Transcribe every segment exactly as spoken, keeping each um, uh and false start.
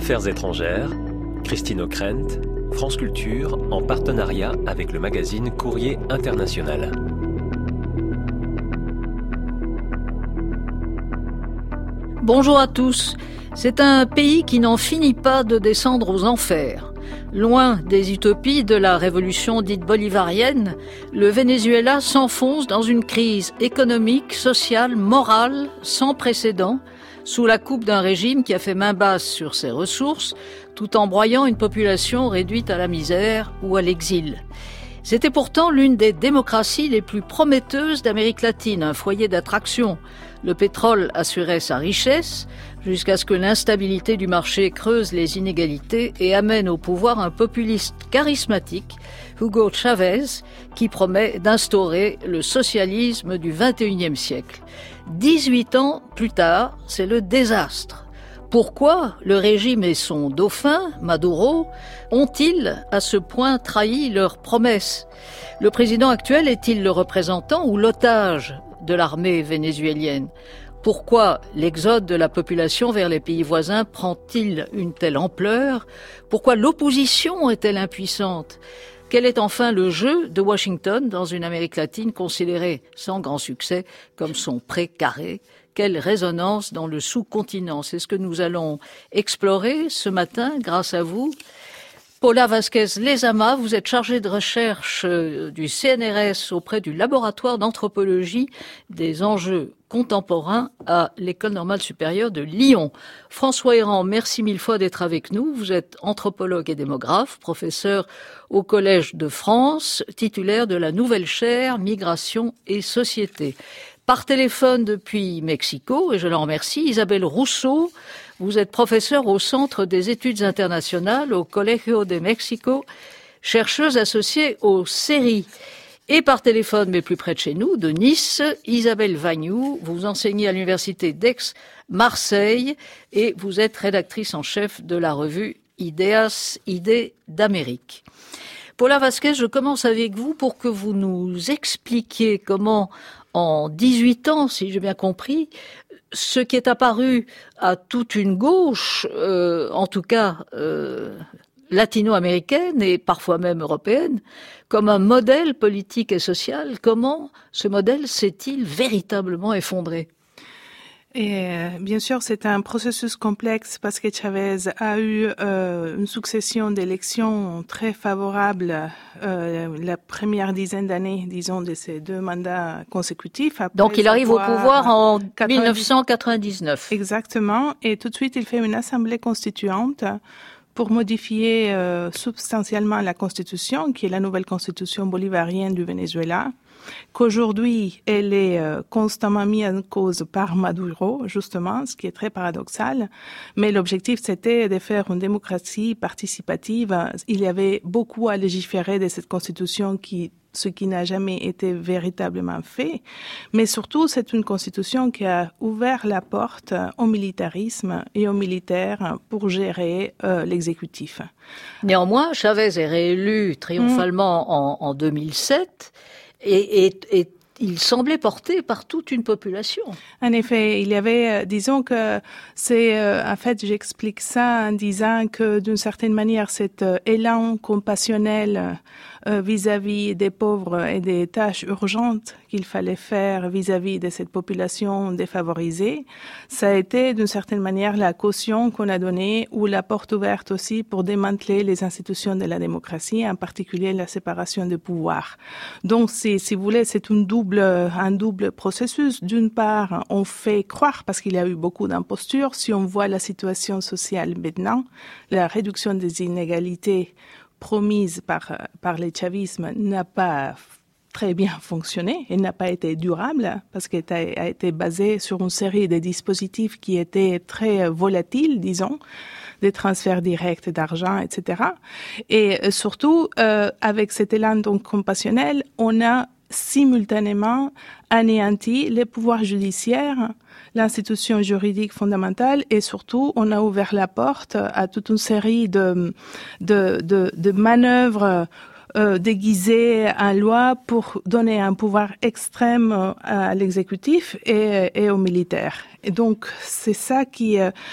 Affaires étrangères, Christine Ockrent, France Culture, en partenariat avec le magazine Courrier International. Bonjour à tous. C'est un pays qui n'en finit pas de descendre aux enfers. Loin des utopies de la révolution dite bolivarienne, le Venezuela s'enfonce dans une crise économique, sociale, morale, sans précédent, sous la coupe d'un régime qui a fait main basse sur ses ressources, tout en broyant une population réduite à la misère ou à l'exil. C'était pourtant l'une des démocraties les plus prometteuses d'Amérique latine, un foyer d'attraction. Le pétrole assurait sa richesse, jusqu'à ce que l'instabilité du marché creuse les inégalités et amène au pouvoir un populiste charismatique, Hugo Chavez, qui promet d'instaurer le socialisme du vingt et unième siècle. dix-huit ans plus tard, c'est le désastre. Pourquoi le régime et son dauphin, Maduro, ont-ils à ce point trahi leurs promesses? Le président actuel est-il le représentant ou l'otage de l'armée vénézuélienne? Pourquoi l'exode de la population vers les pays voisins prend-il une telle ampleur? Pourquoi l'opposition est-elle impuissante? Quel est enfin le jeu de Washington dans une Amérique latine considérée sans grand succès comme son pré carré? Quelle résonance dans le sous-continent? C'est ce que nous allons explorer ce matin grâce à vous. Paula Vázquez-Lezama, vous êtes chargée de recherche du C N R S auprès du laboratoire d'anthropologie des enjeux contemporains à l'École normale supérieure de Lyon. François Héran, merci mille fois d'être avec nous. Vous êtes anthropologue et démographe, professeur au Collège de France, titulaire de la nouvelle chaire Migration et Société. Par téléphone depuis Mexico, et je l'en remercie, Isabelle Rousseau. Vous êtes professeure au Centre des études internationales au Colegio de Mexico, chercheuse associée au C E R I. Et par téléphone, mais plus près de chez nous, de Nice, Isabelle Vagnoux. Vous enseignez à l'université d'Aix-Marseille et vous êtes rédactrice en chef de la revue Ideas, Idées d'Amérique. Paula Vázquez, je commence avec vous pour que vous nous expliquiez comment, en dix-huit ans, si j'ai bien compris, ce qui est apparu à toute une gauche, euh, en tout cas euh, latino-américaine et parfois même européenne, comme un modèle politique et social, comment ce modèle s'est-il véritablement effondré? Et bien sûr, c'est un processus complexe parce que Chavez a eu euh, une succession d'élections très favorables euh, la première dizaine d'années, disons, de ces deux mandats consécutifs. Après Donc il arrive au pouvoir en quatre-vingt-dix mille neuf cent quatre-vingt-dix-neuf. Exactement. Et tout de suite, il fait une assemblée constituante pour modifier euh, substantiellement la constitution, qui est la nouvelle constitution bolivarienne du Venezuela, qu'aujourd'hui, elle est euh, constamment mise en cause par Maduro, justement, ce qui est très paradoxal. Mais l'objectif, c'était de faire une démocratie participative. Il y avait beaucoup à légiférer de cette constitution qui ce qui n'a jamais été véritablement fait. Mais surtout, c'est une constitution qui a ouvert la porte au militarisme et aux militaires pour gérer euh, l'exécutif. Néanmoins, Chavez est réélu triomphalement mmh. en, en deux mille sept et, et, et il semblait porté par toute une population. En effet, il y avait, disons que c'est, euh, en fait, j'explique ça en disant que d'une certaine manière, cet euh, élan compassionnel euh, vis-à-vis des pauvres et des tâches urgentes qu'il fallait faire vis-à-vis de cette population défavorisée, ça a été d'une certaine manière la caution qu'on a donnée ou la porte ouverte aussi pour démanteler les institutions de la démocratie, en particulier la séparation des pouvoirs. Donc, c'est, si vous voulez, c'est une double, un double processus. D'une part, on fait croire, parce qu'il y a eu beaucoup d'impostures, si on voit la situation sociale maintenant, la réduction des inégalités promise par, par le chavisme n'a pas très bien fonctionné et n'a pas été durable parce qu'elle a été basée sur une série de dispositifs qui étaient très volatiles, disons, des transferts directs d'argent, et cetera. Et surtout, euh, avec cet élan donc compassionnel, on a simultanément anéanti les pouvoirs judiciaires, l'institution juridique fondamentale et surtout, on a ouvert la porte à toute une série de, de, de, de manœuvres euh, déguisées en loi pour donner un pouvoir extrême à l'exécutif et, et aux militaires. Et donc, c'est ça qui... Euh,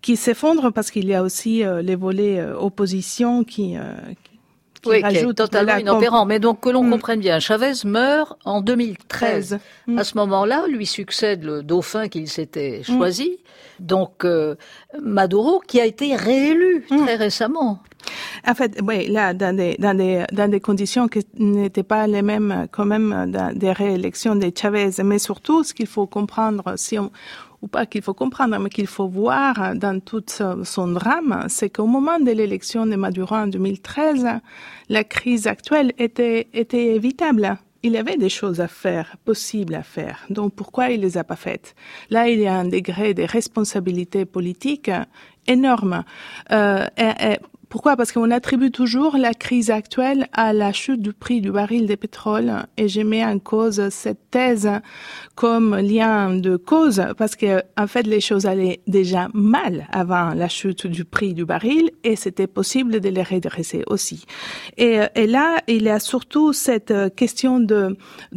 qui s'effondre parce qu'il y a aussi euh, les volets euh, opposition qui, euh, qui oui, qui rajoutent est totalement la... inopérant. Mais donc que l'on mm. comprenne bien, Chavez meurt en deux mille treize. Mm. À ce moment-là, lui succède le dauphin qu'il s'était choisi, mm. donc euh, Maduro, qui a été réélu mm. très récemment. En fait, oui, là, dans des, dans des, dans des conditions qui n'étaient pas les mêmes, quand même, dans des réélections de Chavez. Mais surtout, ce qu'il faut comprendre, si on, ou pas qu'il faut comprendre, mais qu'il faut voir dans tout son drame, c'est qu'au moment de l'élection de Maduro en deux mille treize, la crise actuelle était, était évitable. Il y avait des choses à faire, possibles à faire. Donc, pourquoi il les a pas faites? Là, il y a un degré de responsabilité politique énorme. Euh, et, et, Pourquoi? Parce qu'on attribue toujours la crise actuelle à la chute du prix du baril de pétrole et je mets en cause cette thèse comme lien de cause parce que, en fait, les choses allaient déjà mal avant la chute du prix du baril et c'était possible de les redresser aussi. Et, et là, il y a surtout cette question de,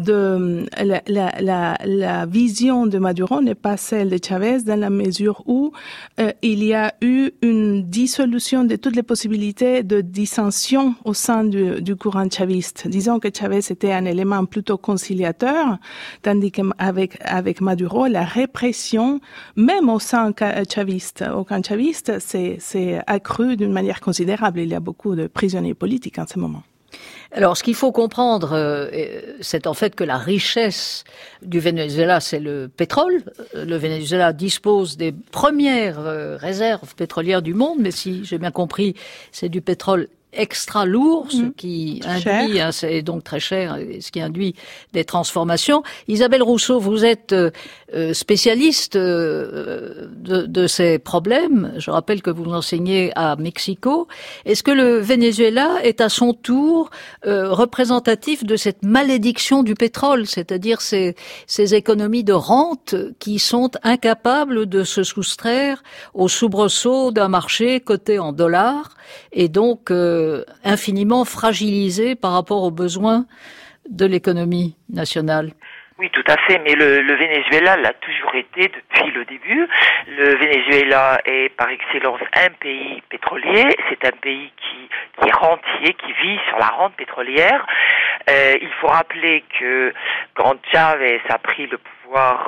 de la, la, la, la vision de Maduro n'est pas celle de Chavez dans la mesure où euh, il y a eu une dissolution de toutes les possibilités de dissension au sein du, du courant chaviste. Disons que Chavez était un élément plutôt conciliateur, tandis qu'avec avec Maduro, la répression, même au sein chaviste, au camp chaviste, c'est, c'est accru d'une manière considérable. Il y a beaucoup de prisonniers politiques en ce moment. Alors, ce qu'il faut comprendre, euh, c'est en fait que la richesse du Venezuela, c'est le pétrole. Le Venezuela dispose des premières euh, réserves pétrolières du monde, mais si j'ai bien compris, c'est du pétrole extra lourd, ce qui induit, hein, c'est donc très cher, ce qui induit des transformations. Isabelle Rousseau, vous êtes euh, spécialiste euh, de, de ces problèmes. Je rappelle que vous enseignez à Mexico. Est-ce que le Venezuela est à son tour euh, représentatif de cette malédiction du pétrole, c'est-à-dire ces, ces économies de rente qui sont incapables de se soustraire au soubresaut d'un marché coté en dollars et donc euh, infiniment fragilisé par rapport aux besoins de l'économie nationale? Oui, tout à fait, mais le, le Venezuela l'a toujours été depuis le début. Le Venezuela est par excellence un pays pétrolier, c'est un pays qui, qui est rentier, qui vit sur la rente pétrolière. Euh, il faut rappeler que quand Chavez a pris le pouvoir,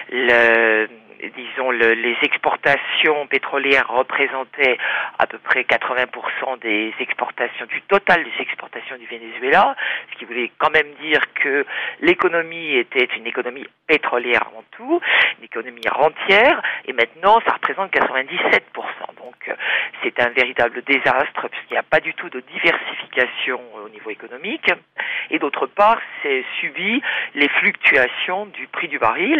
le... disons, le, les exportations pétrolières représentaient à peu près quatre-vingts pour cent des exportations, du total des exportations du Venezuela, ce qui voulait quand même dire que l'économie était une économie pétrolière avant tout, une économie rentière, et maintenant ça représente quatre-vingt-dix-sept pour cent. Donc c'est un véritable désastre, puisqu'il n'y a pas du tout de diversification au niveau économique, et d'autre part, c'est subi les fluctuations du prix du baril,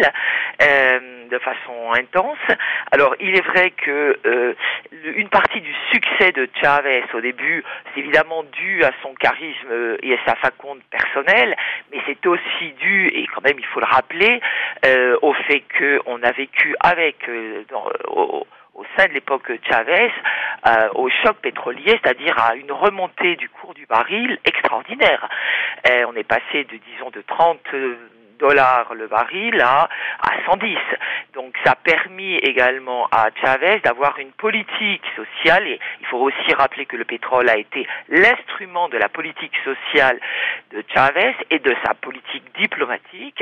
euh, de façon intense. Alors, il est vrai que euh, une partie du succès de Chavez au début, c'est évidemment dû à son charisme et à sa faconde personnelle, mais c'est aussi dû, et quand même il faut le rappeler, euh, au fait qu'on a vécu avec, euh, dans, au, au sein de l'époque Chavez, euh, au choc pétrolier, c'est-à-dire à une remontée du cours du baril extraordinaire. Euh, on est passé de, disons, de trente dollars le baril à, à cent dix. Donc ça a permis également à Chavez d'avoir une politique sociale, et il faut aussi rappeler que le pétrole a été l'instrument de la politique sociale de Chavez et de sa politique diplomatique,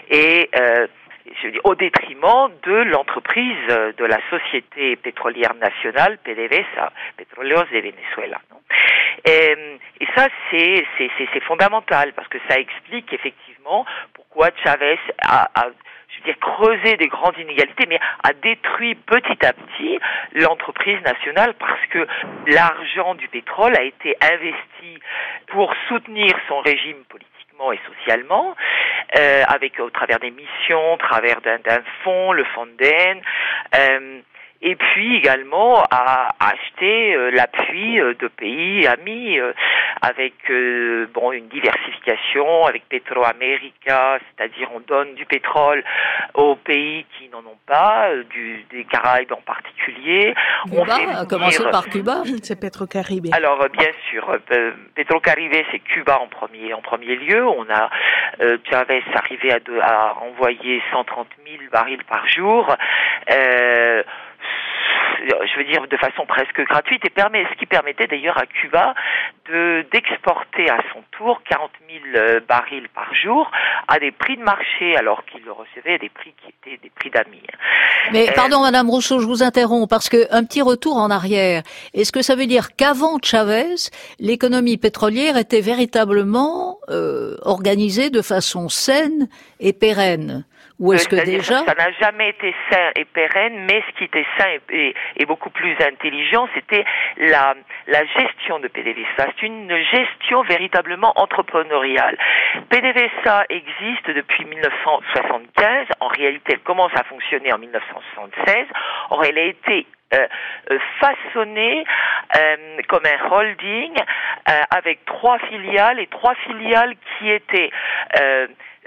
et euh, je dis, au détriment de l'entreprise de la société pétrolière nationale, PDVSA, Petróleos de Venezuela. Non? Et, et ça, c'est, c'est, c'est, c'est fondamental, parce que ça explique effectivement pourquoi Chavez a, a je veux dire, creusé des grandes inégalités, mais a détruit petit à petit l'entreprise nationale, parce que l'argent du pétrole a été investi pour soutenir son régime politique et socialement, euh, avec au travers des missions, au travers d'un, d'un fonds, le Fonden, euh, et puis également à acheter euh, l'appui euh, de pays amis euh, avec euh, bon une diversification avec Petroamérica, c'est-à-dire on donne du pétrole aux pays qui n'en ont pas, euh, du, des Caraïbes en particulier. Cuba, on fait venir, à commencer par Cuba. C'est Petrocaribé. Alors euh, bien sûr, euh, Petrocaribé, c'est Cuba en premier en premier lieu. On a euh, Chavez arrivé à, de, à envoyer cent trente mille barils par jour. Euh, je veux dire, de façon presque gratuite, et permet, ce qui permettait d'ailleurs à Cuba de, d'exporter à son tour quarante mille barils par jour à des prix de marché, alors qu'il le recevait à des prix qui étaient des prix d'amis. Mais euh, pardon, Madame Rousseau, je vous interromps, parce que un petit retour en arrière. Est-ce que ça veut dire qu'avant Chavez, l'économie pétrolière était véritablement euh, organisée de façon saine et pérenne? Ou est-ce que déjà... Ça n'a jamais été sain et pérenne, mais ce qui était sain et, et, et beaucoup plus intelligent, c'était la, la gestion de PDVSA. C'est une gestion véritablement entrepreneuriale. PDVSA existe depuis mille neuf cent soixante-quinze. En réalité, elle commence à fonctionner en mille neuf cent soixante-seize. Or, elle a été euh, euh, façonnée euh, comme un holding euh, avec trois filiales, et trois filiales qui étaient... Euh,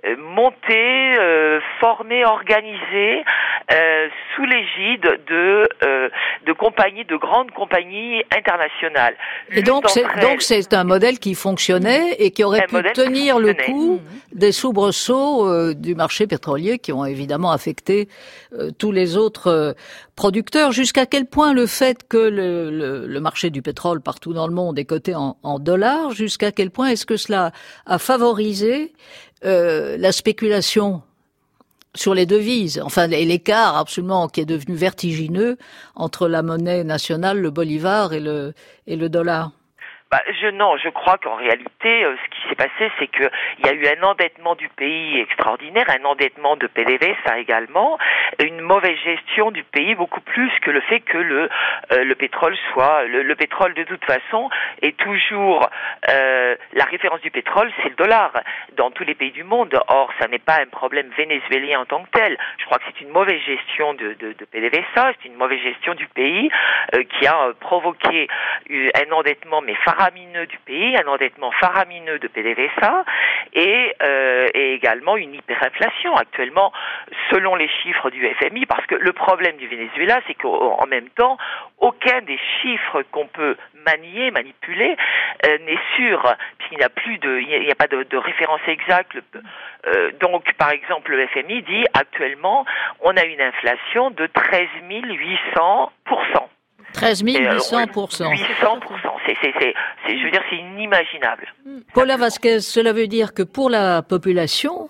monté, euh, formé, organisé euh, sous l'égide de euh, de compagnies, de grandes compagnies internationales. Et donc c'est elles, donc c'est un modèle qui fonctionnait et qui aurait pu tenir le coup des soubresauts euh, du marché pétrolier qui ont évidemment affecté euh, tous les autres euh, producteurs. Jusqu'à quel point le fait que le, le, le marché du pétrole partout dans le monde est coté en, en dollars, jusqu'à quel point est-ce que cela a favorisé Euh, la spéculation sur les devises, enfin l'écart absolument qui est devenu vertigineux entre la monnaie nationale, le bolivar et le et le dollar? Bah, je non, je crois qu'en réalité, euh, ce qui s'est passé, c'est que il y a eu un endettement du pays extraordinaire, un endettement de PDVSA également, une mauvaise gestion du pays, beaucoup plus que le fait que le euh, le pétrole soit le, le pétrole de toute façon est toujours euh, la référence du pétrole, c'est le dollar dans tous les pays du monde. Or, ça n'est pas un problème vénézuélien en tant que tel. Je crois que c'est une mauvaise gestion de de, de PDVSA, c'est une mauvaise gestion du pays euh, qui a euh, provoqué euh, un endettement mais faramineux du pays, un endettement faramineux de PDVSA et, euh, et également une hyperinflation actuellement selon les chiffres du F M I, parce que le problème du Venezuela, c'est qu'en même temps, aucun des chiffres qu'on peut manier, manipuler, euh, n'est sûr, puisqu'il n'y a plus de, il n'y a pas de, de référence exacte. Euh, donc, par exemple, le F M I dit actuellement, on a une inflation de treize mille huit cents pour cent. treize mille huit cents pour cent. huit cents pour cent. C'est, c'est, c'est, c'est, je veux dire, c'est inimaginable. Paula Vasquez, cela veut dire que pour la population,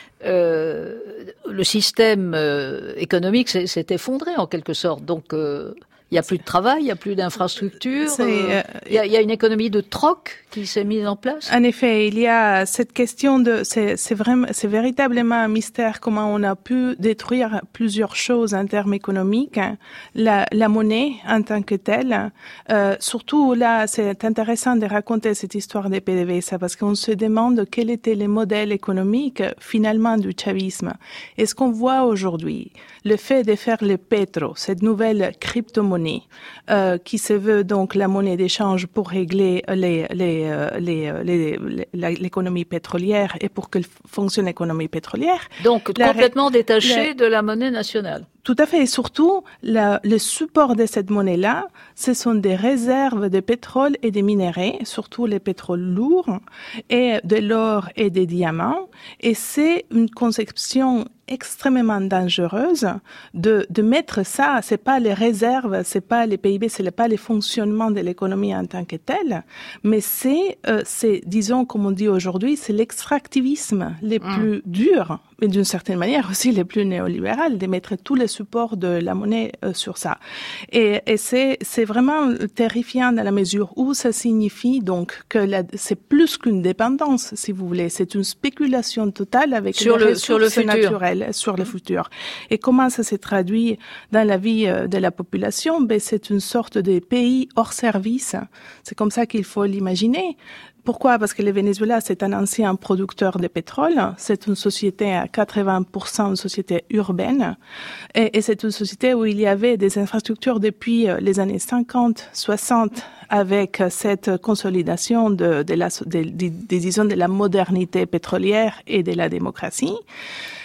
euh, le système euh, économique s'est, s'est effondré en quelque sorte. Donc, euh, il n'y a plus de travail, il n'y a plus d'infrastructures, il euh, y, a, y a une économie de troc qui s'est mise en place. En effet, il y a cette question de, c'est, c'est vraiment, c'est véritablement un mystère comment on a pu détruire plusieurs choses en termes économiques. La, la monnaie en tant que telle, euh, surtout là, c'est intéressant de raconter cette histoire des PDVSA parce qu'on se demande quels étaient les modèles économiques finalement du chavisme. Et ce qu'on voit aujourd'hui, le fait de faire le petro, cette nouvelle crypto-monnaie, Euh, qui se veut donc la monnaie d'échange pour régler les, les, les, les, les, l'économie pétrolière et pour que fonctionne l'économie pétrolière. Donc la, complètement détachée la, de la monnaie nationale. Tout à fait. Et surtout, la, le support de cette monnaie-là, ce sont des réserves de pétrole et de minerais, surtout les pétroles lourds, et de l'or et des diamants. Et c'est une conception extrêmement dangereuse de, de mettre ça, c'est pas les réserves, c'est pas les P I B, c'est pas les fonctionnements de l'économie en tant que tel, mais c'est, euh, c'est, disons, comme on dit aujourd'hui, c'est l'extractivisme les mmh. plus durs, mais d'une certaine manière aussi les plus néolibérales, de mettre tous les supports de la monnaie euh, sur ça. Et, et c'est, c'est vraiment terrifiant dans la mesure où ça signifie donc que la, c'est plus qu'une dépendance, si vous voulez, c'est une spéculation totale avec sur les le, ressources sur le futur. naturelles. Sur le futur. Et comment ça s'est traduit dans la vie de la population? Ben, c'est une sorte de pays hors service. C'est comme ça qu'il faut l'imaginer. Pourquoi? Parce que le Venezuela, c'est un ancien producteur de pétrole. C'est une société à quatre-vingts pour cent une société urbaine. Et, et c'est une société où il y avait des infrastructures depuis les années cinquante, soixante, avec cette consolidation de, de la, de, de, de, disons, de la modernité pétrolière et de la démocratie.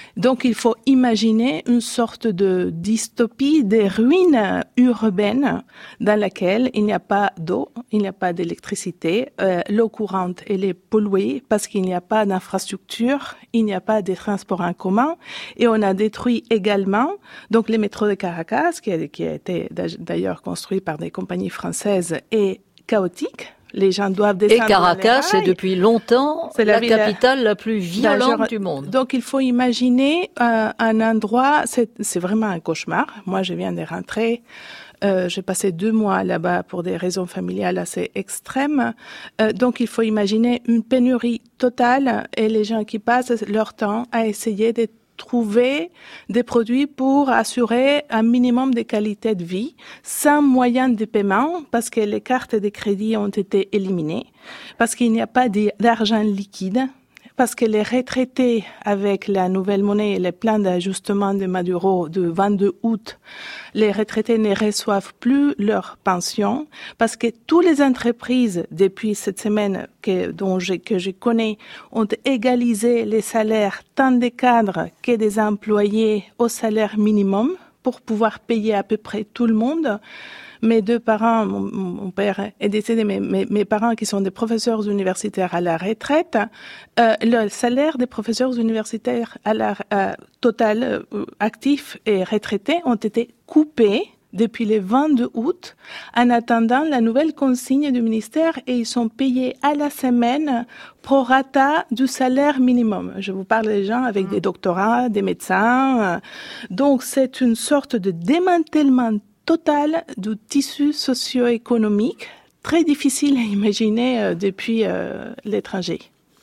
Donc, il faut imaginer une sorte de dystopie des ruines urbaines dans laquelle il n'y a pas d'eau, il n'y a pas d'électricité, euh, l'eau courante, elle est polluée parce qu'il n'y a pas d'infrastructure, il n'y a pas de transports en commun, et on a détruit également, donc, les métros de Caracas, qui a, qui a été d'ailleurs construit par des compagnies françaises, est chaotique. Les gens doivent descendre. Et Caracas, c'est depuis longtemps c'est la, la capitale la, la plus violente du monde. Donc, il faut imaginer euh, un endroit, c'est, c'est vraiment un cauchemar. Moi, je viens de rentrer. Euh, j'ai passé deux mois là-bas pour des raisons familiales assez extrêmes. Euh, donc, il faut imaginer une pénurie totale et les gens qui passent leur temps à essayer de trouver des produits pour assurer un minimum de qualité de vie sans moyen de paiement parce que les cartes de crédit ont été éliminées, parce qu'il n'y a pas d'argent liquide, parce que les retraités, avec la nouvelle monnaie et les plans d'ajustement de Maduro du vingt-deux août, les retraités ne reçoivent plus leur pension, parce que toutes les entreprises, depuis cette semaine que, dont je, que je connais, ont égalisé les salaires tant des cadres que des employés au salaire minimum pour pouvoir payer à peu près tout le monde. Mes deux parents, mon, mon père est décédé, mais mes, mes parents qui sont des professeurs universitaires à la retraite, euh, le salaire des professeurs universitaires à la euh, total euh, actifs et retraités ont été coupés depuis le vingt-deux août en attendant la nouvelle consigne du ministère et ils sont payés à la semaine pro rata du salaire minimum. Je vous parle des gens avec mmh. des doctorats, des médecins. Donc c'est une sorte de démantèlement total du tissu socio-économique, très difficile à imaginer euh, depuis euh, l'étranger.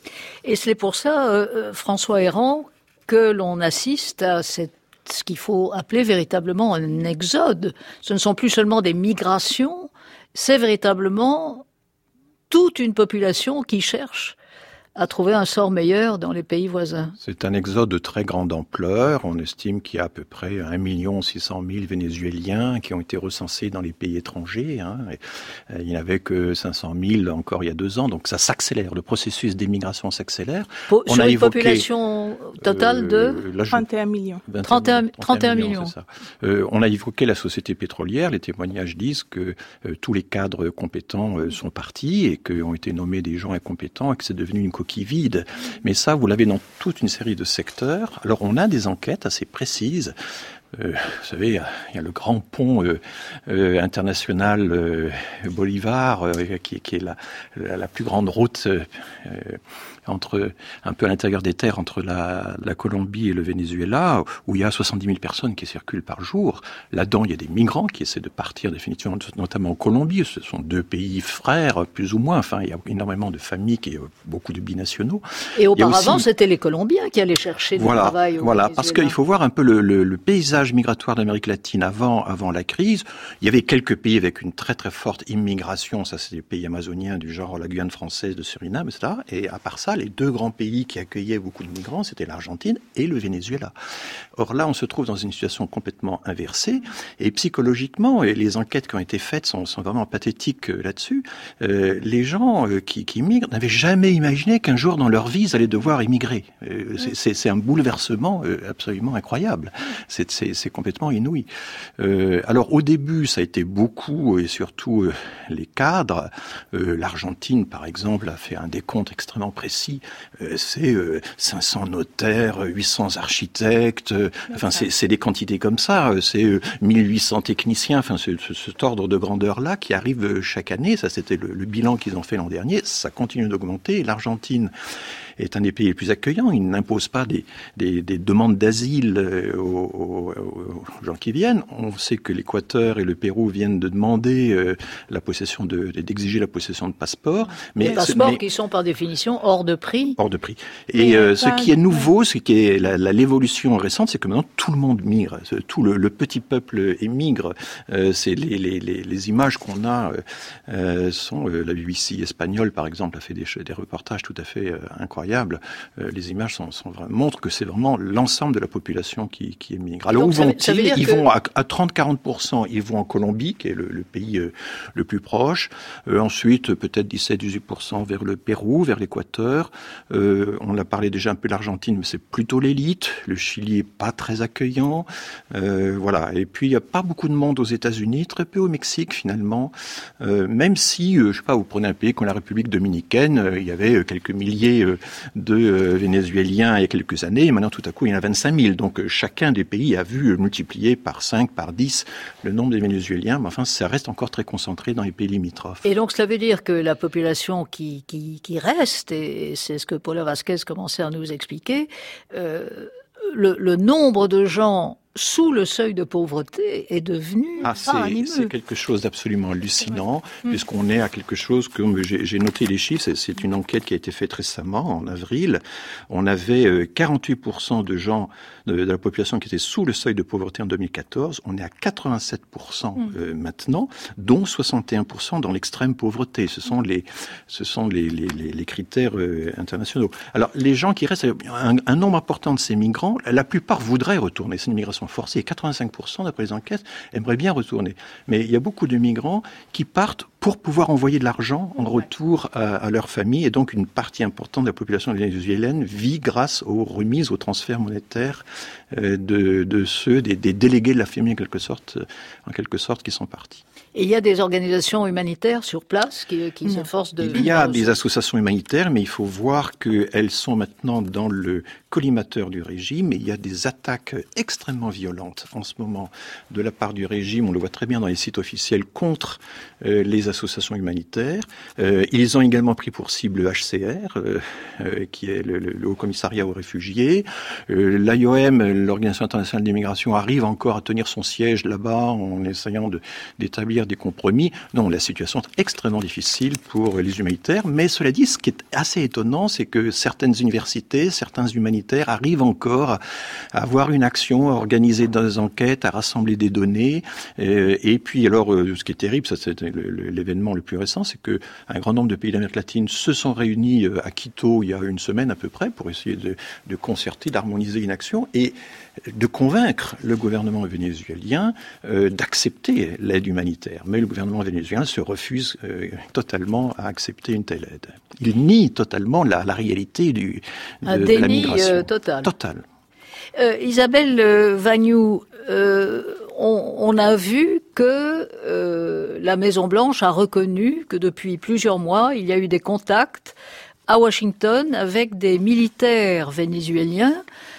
Et c'est pour ça, euh, François Héran, que l'on assiste à cette, ce qu'il faut appeler véritablement un exode. Ce ne sont plus seulement des migrations, c'est véritablement toute une population qui cherche à trouver un sort meilleur dans les pays voisins. C'est un exode de très grande ampleur. On estime qu'il y a à peu près un million six cent mille Vénézuéliens qui ont été recensés dans les pays étrangers. Hein. Il n'y en avait que cinq cent mille encore il y a deux ans. Donc ça s'accélère. Le processus d'émigration s'accélère. Pour, On sur a une évoqué, population totale de euh, là, je... trente et un millions. trente et un, trente et un millions. C'est ça. Euh, on a évoqué la société pétrolière. Les témoignages disent que euh, tous les cadres compétents euh, sont partis et qu'ont été nommés des gens incompétents et que c'est devenu une qui vide. Mais ça, vous l'avez dans toute une série de secteurs. Alors, on a des enquêtes assez précises. Euh, vous savez, il y, y a le grand pont euh, euh, international euh, Bolivar, euh, qui, qui est la, la, la plus grande route euh, entre un peu à l'intérieur des terres entre la, la Colombie et le Venezuela, où il y a soixante-dix mille personnes qui circulent par jour. Là-dedans, il y a des migrants qui essaient de partir définitivement, notamment en Colombie. Ce sont deux pays frères, plus ou moins. Enfin, il y a énormément de familles, qui, beaucoup de binationaux. Et auparavant, aussi... c'était les Colombiens qui allaient chercher du voilà, travail au Voilà, Venezuela. Parce qu'il faut voir un peu le, le, le paysage migratoire d'Amérique latine avant, avant la crise. Il y avait quelques pays avec une très très forte immigration. Ça, c'est des pays amazoniens du genre la Guyane française, de Suriname, et cetera. Et à part ça, les deux grands pays qui accueillaient beaucoup de migrants, c'était l'Argentine et le Venezuela. Or là, on se trouve dans une situation complètement inversée. Et psychologiquement, et les enquêtes qui ont été faites sont, sont vraiment pathétiques là-dessus. Euh, les gens euh, qui, qui migrent n'avaient jamais imaginé qu'un jour dans leur vie, ils allaient devoir immigrer. Euh, c'est, c'est, c'est un bouleversement euh, absolument incroyable. C'est, c'est, c'est complètement inouï. Euh, alors au début, ça a été beaucoup, et surtout euh, les cadres. Euh, L'Argentine, par exemple, a fait un décompte extrêmement précis. Euh, c'est euh, cinq cents notaires, huit cents architectes, euh, enfin c'est, c'est des quantités comme ça, c'est euh, mille huit cents techniciens, enfin c'est, c'est cet ordre de grandeur-là qui arrive chaque année. Ça, c'était le, le bilan qu'ils ont fait l'an dernier. Ça continue d'augmenter. L'Argentine est un des pays les plus accueillants. Il n'impose pas des, des, des demandes d'asile aux, aux, aux gens qui viennent. On sait que l'Équateur et le Pérou viennent de demander euh, la possession de, d'exiger la possession de passeports. Mais, des passeports mais, qui sont par définition hors de prix. Hors de prix. Et euh, ce qui est nouveau, ce qui est la, la, l'évolution récente, c'est que maintenant tout le monde migre. Tout le, le petit peuple émigre. Euh, c'est les, les, les, les images qu'on a euh, sont euh, la B B C espagnole, par exemple, a fait des, des reportages tout à fait euh, incroyables. incroyable. Euh, les images sont, sont vraiment, montrent que c'est vraiment l'ensemble de la population qui, qui émigre. Alors, donc, où vont-ils? Ils que... vont à, à trente à quarante pour cent, ils vont en Colombie, qui est le, le pays euh, le plus proche. Euh, ensuite, peut-être dix-sept à dix-huit pour cent vers le Pérou, vers l'Équateur. Euh, on a parlé déjà un peu de l'Argentine, mais c'est plutôt l'élite. Le Chili est pas très accueillant. Euh, voilà. Et puis, il n'y a pas beaucoup de monde aux États-Unis, très peu au Mexique, finalement. Euh, même si, euh, je sais pas, vous prenez un pays comme la République dominicaine, euh, il y avait euh, quelques milliers euh, de euh, Vénézuéliens il y a quelques années, et maintenant, tout à coup, il y en a vingt-cinq mille. Donc, euh, chacun des pays a vu euh, multiplier par cinq, par dix le nombre des Vénézuéliens. Mais enfin, ça reste encore très concentré dans les pays limitrophes. Et donc, cela veut dire que la population qui, qui, qui reste, et c'est ce que Paula Vasquez commençait à nous expliquer, euh, le, le nombre de gens sous le seuil de pauvreté est devenu ah, c'est, c'est quelque chose d'absolument hallucinant, ouais. puisqu'on est à quelque chose, comme j'ai, j'ai noté les chiffres, c'est, c'est une enquête qui a été faite récemment, en avril. On avait quarante-huit pour cent de gens de, de la population qui étaient sous le seuil de pauvreté en deux mille quatorze. On est à quatre-vingt-sept pour cent mm. euh, maintenant, dont soixante et un pour cent dans l'extrême pauvreté. Ce sont les, ce sont les, les, les, les critères euh, internationaux. Alors, les gens qui restent, un, un nombre important de ces migrants, la plupart voudraient retourner. C'est une migration forcée. Et quatre-vingt-cinq pour cent, d'après les enquêtes, aimeraient bien retourner. Mais il y a beaucoup de migrants qui partent pour pouvoir envoyer de l'argent en retour à, à leur famille. Et donc, une partie importante de la population vénézuélienne vit grâce aux remises, aux transferts monétaires euh, de, de ceux, des, des délégués de la famille, en quelque sorte, en quelque sorte, qui sont partis. Et il y a des organisations humanitaires sur place qui, qui s'efforcent de... Il y a des associations humanitaires, mais il faut voir qu'elles sont maintenant dans le collimateur du régime, et il y a des attaques extrêmement violentes en ce moment de la part du régime, on le voit très bien dans les sites officiels, contre euh, les associations humanitaires. Euh, ils ont également pris pour cible le H C R, euh, euh, qui est le, le, le Haut Commissariat aux réfugiés. Euh, L'I O M, l'Organisation internationale des migrations, arrive encore à tenir son siège là-bas en essayant de, d'établir des compromis. Non, la situation est extrêmement difficile pour les humanitaires, mais cela dit, ce qui est assez étonnant, c'est que certaines universités, certains humanitaires arrivent encore à avoir une action, à organiser des enquêtes, à rassembler des données. Et puis, alors, ce qui est terrible, ça, c'est l'événement le plus récent, c'est que un grand nombre de pays d'Amérique latine se sont réunis à Quito il y a une semaine à peu près pour essayer de, de concerter, d'harmoniser une action et de convaincre le gouvernement vénézuélien euh, d'accepter l'aide humanitaire. Mais le gouvernement vénézuélien se refuse euh, totalement à accepter une telle aide. Il nie totalement la, la réalité du, de, Un de déni, la migration. Euh, total. Total. Euh, Isabelle euh, Vagnoux, euh, on, on a vu que euh, la Maison-Blanche a reconnu que depuis plusieurs mois, il y a eu des contacts à Washington avec des militaires vénézuéliens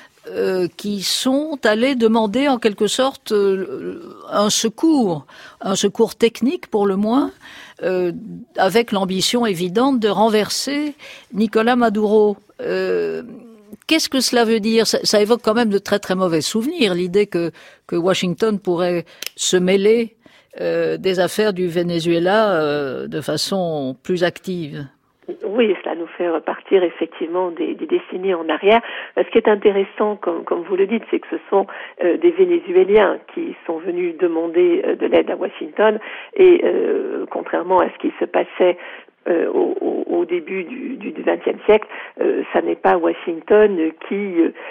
Euh, qui sont allés demander en quelque sorte euh, un secours, un secours technique pour le moins, euh, avec l'ambition évidente de renverser Nicolás Maduro. Euh, qu'est-ce que cela veut dire? ça, ça évoque quand même de très très mauvais souvenirs, l'idée que, que Washington pourrait se mêler euh, des affaires du Venezuela euh, de façon plus active. Oui, cela nous fait repartir effectivement des, des décennies en arrière. Ce qui est intéressant, comme, comme vous le dites, c'est que ce sont euh, des Vénézuéliens qui sont venus demander euh, de l'aide à Washington et euh, contrairement à ce qui se passait Euh, au, au, au début du, du, du vingtième siècle, euh, ça n'est pas Washington qui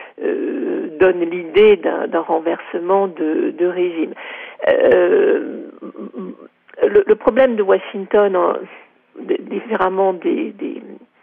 euh, donne l'idée d'un, d'un renversement de, de régime. Euh, le, le problème de Washington, en, de, différemment des, des,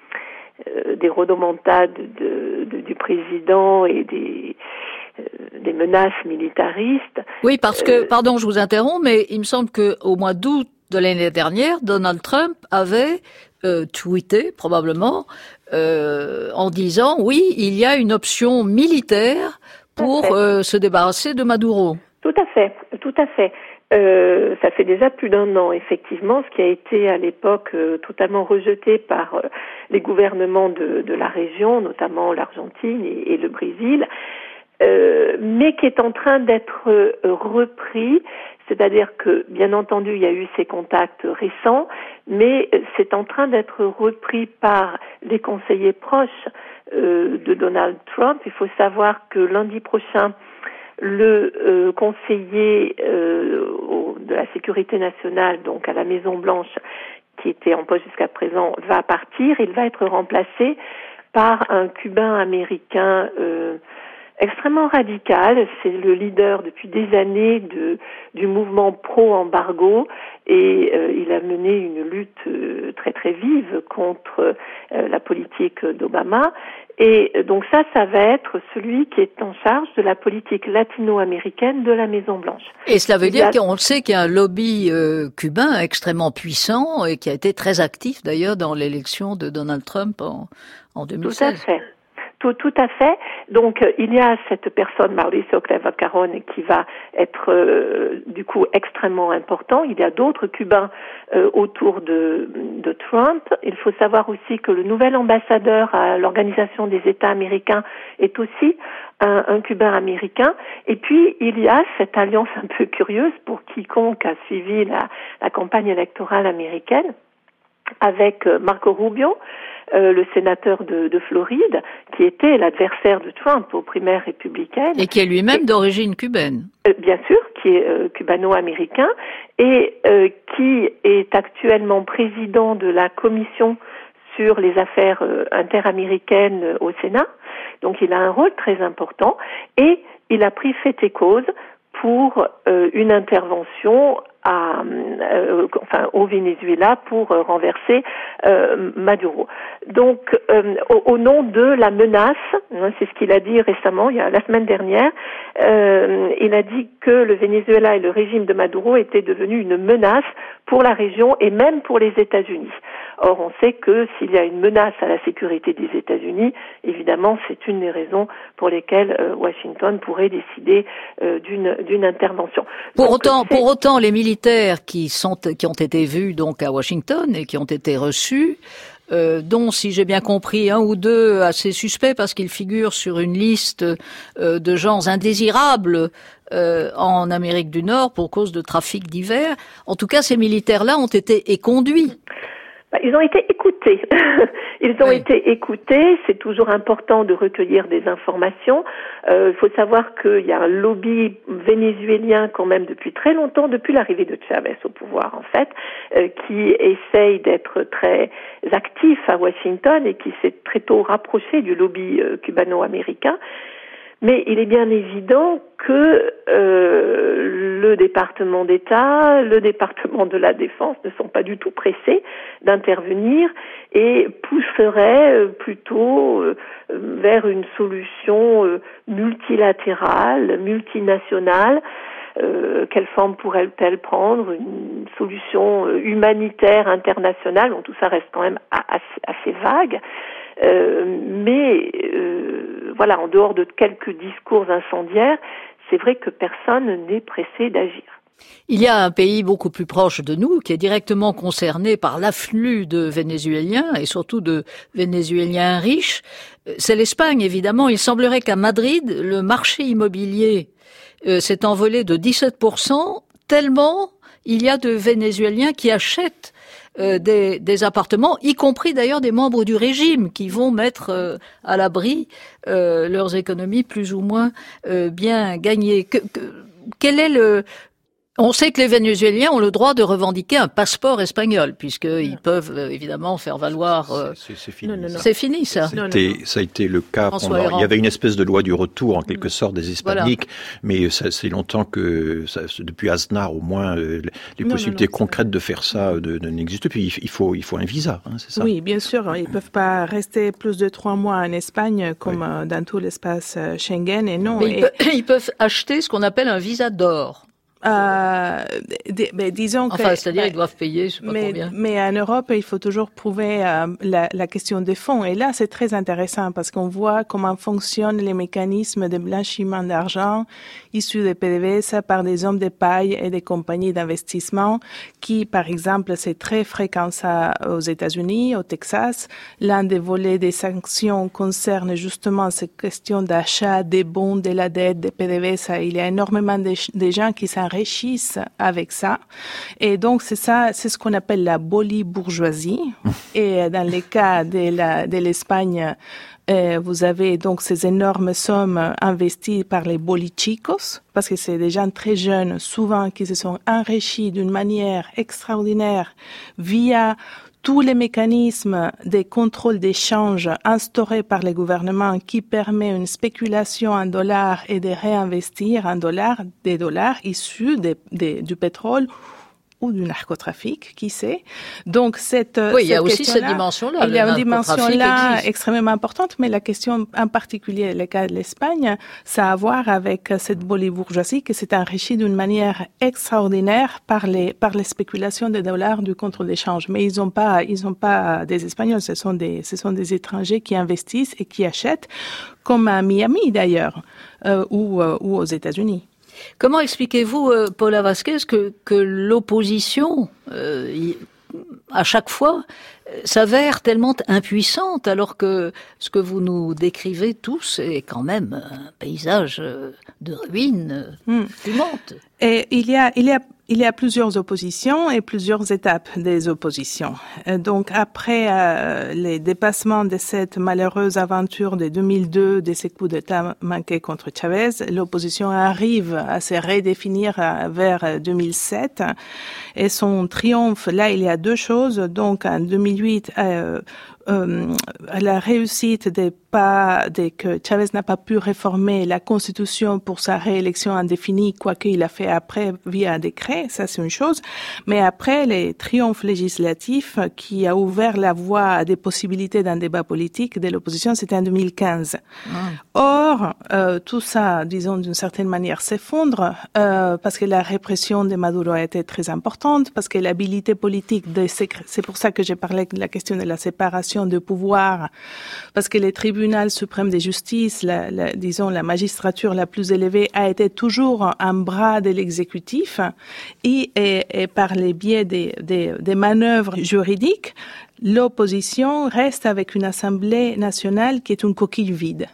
euh, des rodomontades de, de, du président et des des menaces militaristes. Oui, parce que, euh, pardon, je vous interromps, mais il me semble qu'au mois d'août de l'année dernière, Donald Trump avait euh, tweeté, probablement, euh, en disant, oui, il y a une option militaire pour euh, se débarrasser de Maduro. Tout à fait, tout à fait. Euh, ça fait déjà plus d'un an, effectivement, ce qui a été à l'époque euh, totalement rejeté par euh, les gouvernements de, de la région, notamment l'Argentine et, et le Brésil. Euh, mais qui est en train d'être euh, repris, c'est-à-dire que, bien entendu, il y a eu ces contacts récents, mais c'est en train d'être repris par les conseillers proches euh, de Donald Trump. Il faut savoir que lundi prochain, le euh, conseiller euh, au, de la sécurité nationale, donc à la Maison-Blanche, qui était en poste jusqu'à présent, va partir. Il va être remplacé par un Cubain américain euh, extrêmement radical. C'est le leader depuis des années de, du mouvement pro-embargo et euh, il a mené une lutte euh, très très vive contre euh, la politique d'Obama. Et donc ça, ça va être celui qui est en charge de la politique latino-américaine de la Maison-Blanche. Et cela veut il dire a... qu'on sait qu'il y a un lobby euh, cubain extrêmement puissant et qui a été très actif d'ailleurs dans l'élection de Donald Trump en, en deux mille seize. Tout à fait. Tout, tout à fait. Donc, euh, il y a cette personne, Mauricio Clever-Carone, qui va être euh, du coup extrêmement important. Il y a d'autres Cubains euh, autour de, de Trump. Il faut savoir aussi que le nouvel ambassadeur à l'Organisation des États américains est aussi un, un Cubain américain. Et puis, il y a cette alliance un peu curieuse pour quiconque a suivi la, la campagne électorale américaine avec Marco Rubio, Euh, le sénateur de, de Floride, qui était l'adversaire de Trump aux primaires républicaines. Et qui est lui-même et, d'origine cubaine. Euh, bien sûr, qui est euh, cubano-américain et euh, qui est actuellement président de la commission sur les affaires euh, interaméricaines euh, au Sénat. Donc il a un rôle très important et il a pris fait et cause pour euh, une intervention à, euh, enfin, au Venezuela pour euh, renverser euh, Maduro. Donc, euh, au, au nom de la menace, hein, c'est ce qu'il a dit récemment, il y a la semaine dernière, euh, il a dit que le Venezuela et le régime de Maduro étaient devenus une menace pour la région et même pour les États-Unis. Or, on sait que s'il y a une menace à la sécurité des États-Unis, évidemment, c'est une des raisons pour lesquelles euh, Washington pourrait décider euh, d'une d'une intervention. Pour donc, autant, pour autant, les militaires qui sont qui ont été vus donc à Washington et qui ont été reçus, euh, dont, si j'ai bien compris, un ou deux assez suspects parce qu'ils figurent sur une liste euh, de gens indésirables euh, en Amérique du Nord pour cause de trafics divers. En tout cas, ces militaires-là ont été éconduits. Ils ont été écoutés. Ils ont oui. été écoutés. C'est toujours important de recueillir des informations. Euh, il faut savoir qu'il y a un lobby vénézuélien quand même depuis très longtemps, depuis l'arrivée de Chavez au pouvoir en fait, euh, qui essaye d'être très actif à Washington et qui s'est très tôt rapproché du lobby euh, cubano-américain. Mais il est bien évident que euh, le département d'État, le département de la Défense ne sont pas du tout pressés d'intervenir et pousseraient plutôt euh, vers une solution euh, multilatérale, multinationale. Euh, quelle forme pourrait-elle prendre? Une solution euh, humanitaire internationale? Bon, tout ça reste quand même assez, assez vague. Euh, mais euh, voilà, en dehors de quelques discours incendiaires, c'est vrai que personne n'est pressé d'agir. Il y a un pays beaucoup plus proche de nous qui est directement concerné par l'afflux de Vénézuéliens et surtout de Vénézuéliens riches. C'est l'Espagne, évidemment. Il semblerait qu'à Madrid, le marché immobilier euh, s'est envolé de dix-sept pour cent, tellement il y a de Vénézuéliens qui achètent Euh, des, des appartements, y compris d'ailleurs des membres du régime qui vont mettre euh, à l'abri euh, leurs économies plus ou moins euh, bien gagnées. Que, que, quel est le... On sait que les Vénézuéliens ont le droit de revendiquer un passeport espagnol, puisqu'ils peuvent euh, évidemment faire valoir... Euh... C'est, c'est fini. Non, non, non. C'est fini, ça. Ça a, été, ça a été le cas François pendant... Héran. Il y avait une espèce de loi du retour, en quelque sorte, des hispaniques, voilà. Mais ça, c'est longtemps que... Ça, depuis Aznar, au moins, euh, les non, possibilités non, non, concrètes de faire ça de, de, n'existent plus. Il faut, il faut un visa, hein, c'est ça? Oui, bien sûr. Ils ne peuvent pas rester plus de trois mois en Espagne, comme oui. dans tout l'espace Schengen. Et non. Mais et... Ils, peuvent, ils peuvent acheter ce qu'on appelle un visa d'or. Euh, d- ben, disons enfin, que, c'est-à-dire ben, ils doivent payer, je sais pas mais, combien. Mais en Europe, il faut toujours prouver euh, la, la question des fonds. Et là, c'est très intéressant parce qu'on voit comment fonctionnent les mécanismes de blanchiment d'argent issus des P D V S A par des hommes de paille et des compagnies d'investissement qui, par exemple, c'est très fréquent ça aux États-Unis, au Texas. L'un des volets des sanctions concerne justement cette question d'achat des bons, de la dette, des P D V S A. Il y a énormément de, de gens qui s'en enrichissent avec ça. Et donc, c'est ça, c'est ce qu'on appelle la bolibourgeoisie. Et dans les cas de la, de l'Espagne, euh, vous avez donc ces énormes sommes investies par les bolichicos, parce que c'est des gens très jeunes, souvent, qui se sont enrichis d'une manière extraordinaire via tous les mécanismes des contrôles d'échange instaurés par les gouvernements qui permettent une spéculation en dollars et de réinvestir en dollars des dollars issus des, des, du pétrole ou du narcotrafic, qui sait. Donc cette oui, cette il y a aussi cette dimension-là. Il y a une dimension-là extrêmement importante, mais la question en particulier, le cas de l'Espagne, ça a à voir avec cette bourgeoisie qui s'est enrichie d'une manière extraordinaire par les par les spéculations des dollars du contrôle d'échange. Mais ils n'ont pas ils ont pas des Espagnols, ce sont des ce sont des étrangers qui investissent et qui achètent, comme à Miami d'ailleurs, euh, ou euh, ou aux États-Unis. Comment expliquez-vous, euh, Paula Vázquez, que, que l'opposition, euh, y, à chaque fois, euh, s'avère tellement impuissante, alors que ce que vous nous décrivez tous est quand même un paysage de ruines euh, mm. fumantes. Et il y a, il y a Il y a plusieurs oppositions et plusieurs étapes des oppositions. Donc après euh, les dépassements de cette malheureuse aventure de deux mille deux, de ces coups d'État manqués contre Chavez, l'opposition arrive à se redéfinir vers deux mille sept. Et son triomphe, là, il y a deux choses. Donc en deux mille huit, euh, euh, la réussite des pas, de que Chavez n'a pas pu réformer la Constitution pour sa réélection indéfinie, quoi qu'il a fait après via un décret, ça c'est une chose. Mais après, les triomphes législatifs qui a ouvert la voie à des possibilités d'un débat politique de l'opposition, c'était en deux mille quinze. Ah. Or, euh, tout ça, disons d'une certaine manière, s'effondre euh, parce que la répression de Maduro a été très importante, parce que l'habilité politique, de, c'est pour ça que j'ai parlé de la question de la séparation de pouvoir, parce que les tribunaux suprême de justice, la, la, disons la magistrature la plus élevée, a été toujours un bras de l'exécutif et, et, et par les biais des, des, des manœuvres juridiques, l'opposition reste avec une assemblée nationale qui est une coquille vide.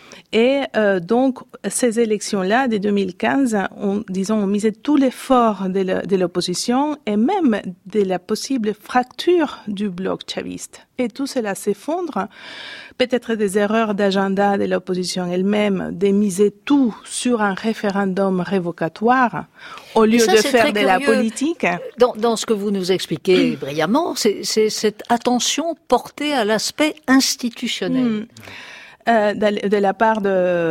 Et euh, donc, ces élections-là de deux mille quinze, on, disons, on misait tout l'effort de, la, de l'opposition et même de la possible fracture du bloc chaviste. Et tout cela s'effondre. Peut-être des erreurs d'agenda de l'opposition elle-même, de miser tout sur un référendum révocatoire au lieu ça, de faire de curieux. La politique. Dans, dans ce que vous nous expliquez brillamment, c'est, c'est cette attention portée à l'aspect institutionnel. Mmh. Euh, de, de la part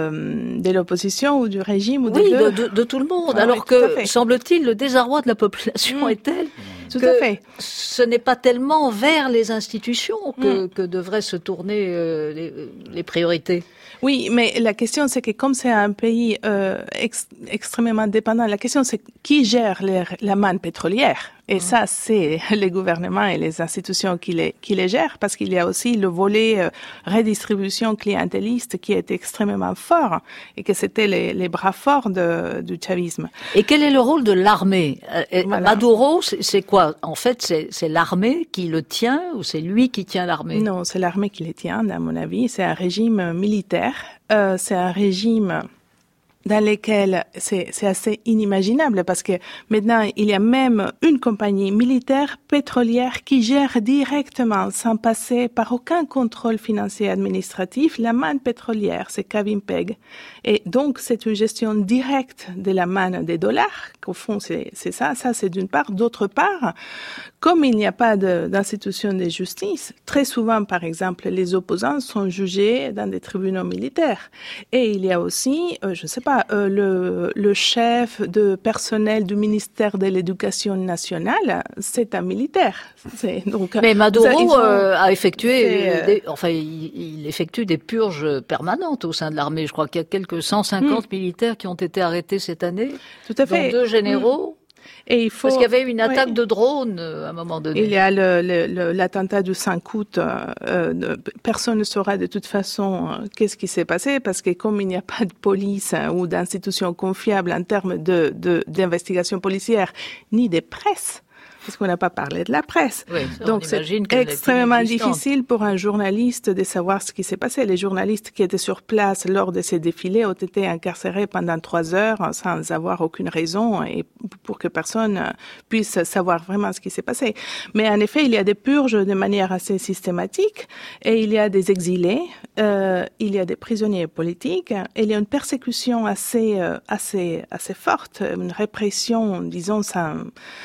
de, de l'opposition ou du régime ou oui, de, de, de, de tout le monde. Ah, alors oui, que, semble-t-il, le désarroi de la population mmh. est tel tout que à fait. Ce n'est pas tellement vers les institutions que, mmh. que devraient se tourner euh, les, les priorités. Oui, mais la question c'est que comme c'est un pays euh, ex, extrêmement dépendant, la question c'est qui gère les, la manne pétrolière. Et mmh. ça, c'est les gouvernements et les institutions qui les, qui les gèrent, parce qu'il y a aussi le volet euh, redistribution clientéliste qui est extrêmement fort et que c'était les, les bras forts de, du chavisme. Et quel est le rôle de l'armée? voilà. Maduro, c'est, c'est quoi? En fait, c'est, c'est l'armée qui le tient ou c'est lui qui tient l'armée? Non, c'est l'armée qui le tient, à mon avis. C'est un régime militaire. Euh, c'est un régime dans lesquels c'est, c'est assez inimaginable parce que maintenant, il y a même une compagnie militaire pétrolière qui gère directement, sans passer par aucun contrôle financier administratif, la manne pétrolière, c'est Cavimpeg. Et donc, c'est une gestion directe de la manne des dollars, qu'au fond, c'est, c'est ça, ça c'est d'une part. D'autre part, comme il n'y a pas de, d'institution de justice, très souvent, par exemple, les opposants sont jugés dans des tribunaux militaires. Et il y a aussi, euh, je ne sais pas, Euh, le, le chef de personnel du ministère de l'Éducation nationale, c'est un militaire. C'est, donc, mais Maduro ont, euh, a effectué, euh, des, enfin, il, il effectue des purges permanentes au sein de l'armée. Je crois qu'il y a quelques cent cinquante hmm. militaires qui ont été arrêtés cette année. Tout à fait. Dont deux généraux. Hmm. Et il faut... Parce qu'il y avait une attaque oui. de drone à un moment donné. Il y a le, le, le, l'attentat du cinq août. Euh, personne ne saura de toute façon euh, qu'est-ce qui s'est passé parce que comme il n'y a pas de police hein, ou d'institution confiable en termes de, de, d'investigation policière ni des presses, parce qu'on n'a pas parlé de la presse. Oui, ça, donc c'est extrêmement difficile pour un journaliste de savoir ce qui s'est passé. Les journalistes qui étaient sur place lors de ces défilés ont été incarcérés pendant trois heures sans avoir aucune raison et pour que personne puisse savoir vraiment ce qui s'est passé. Mais en effet, il y a des purges de manière assez systématique et il y a des exilés, euh, il y a des prisonniers politiques et il y a une persécution assez, euh, assez, assez forte, une répression, disons, sans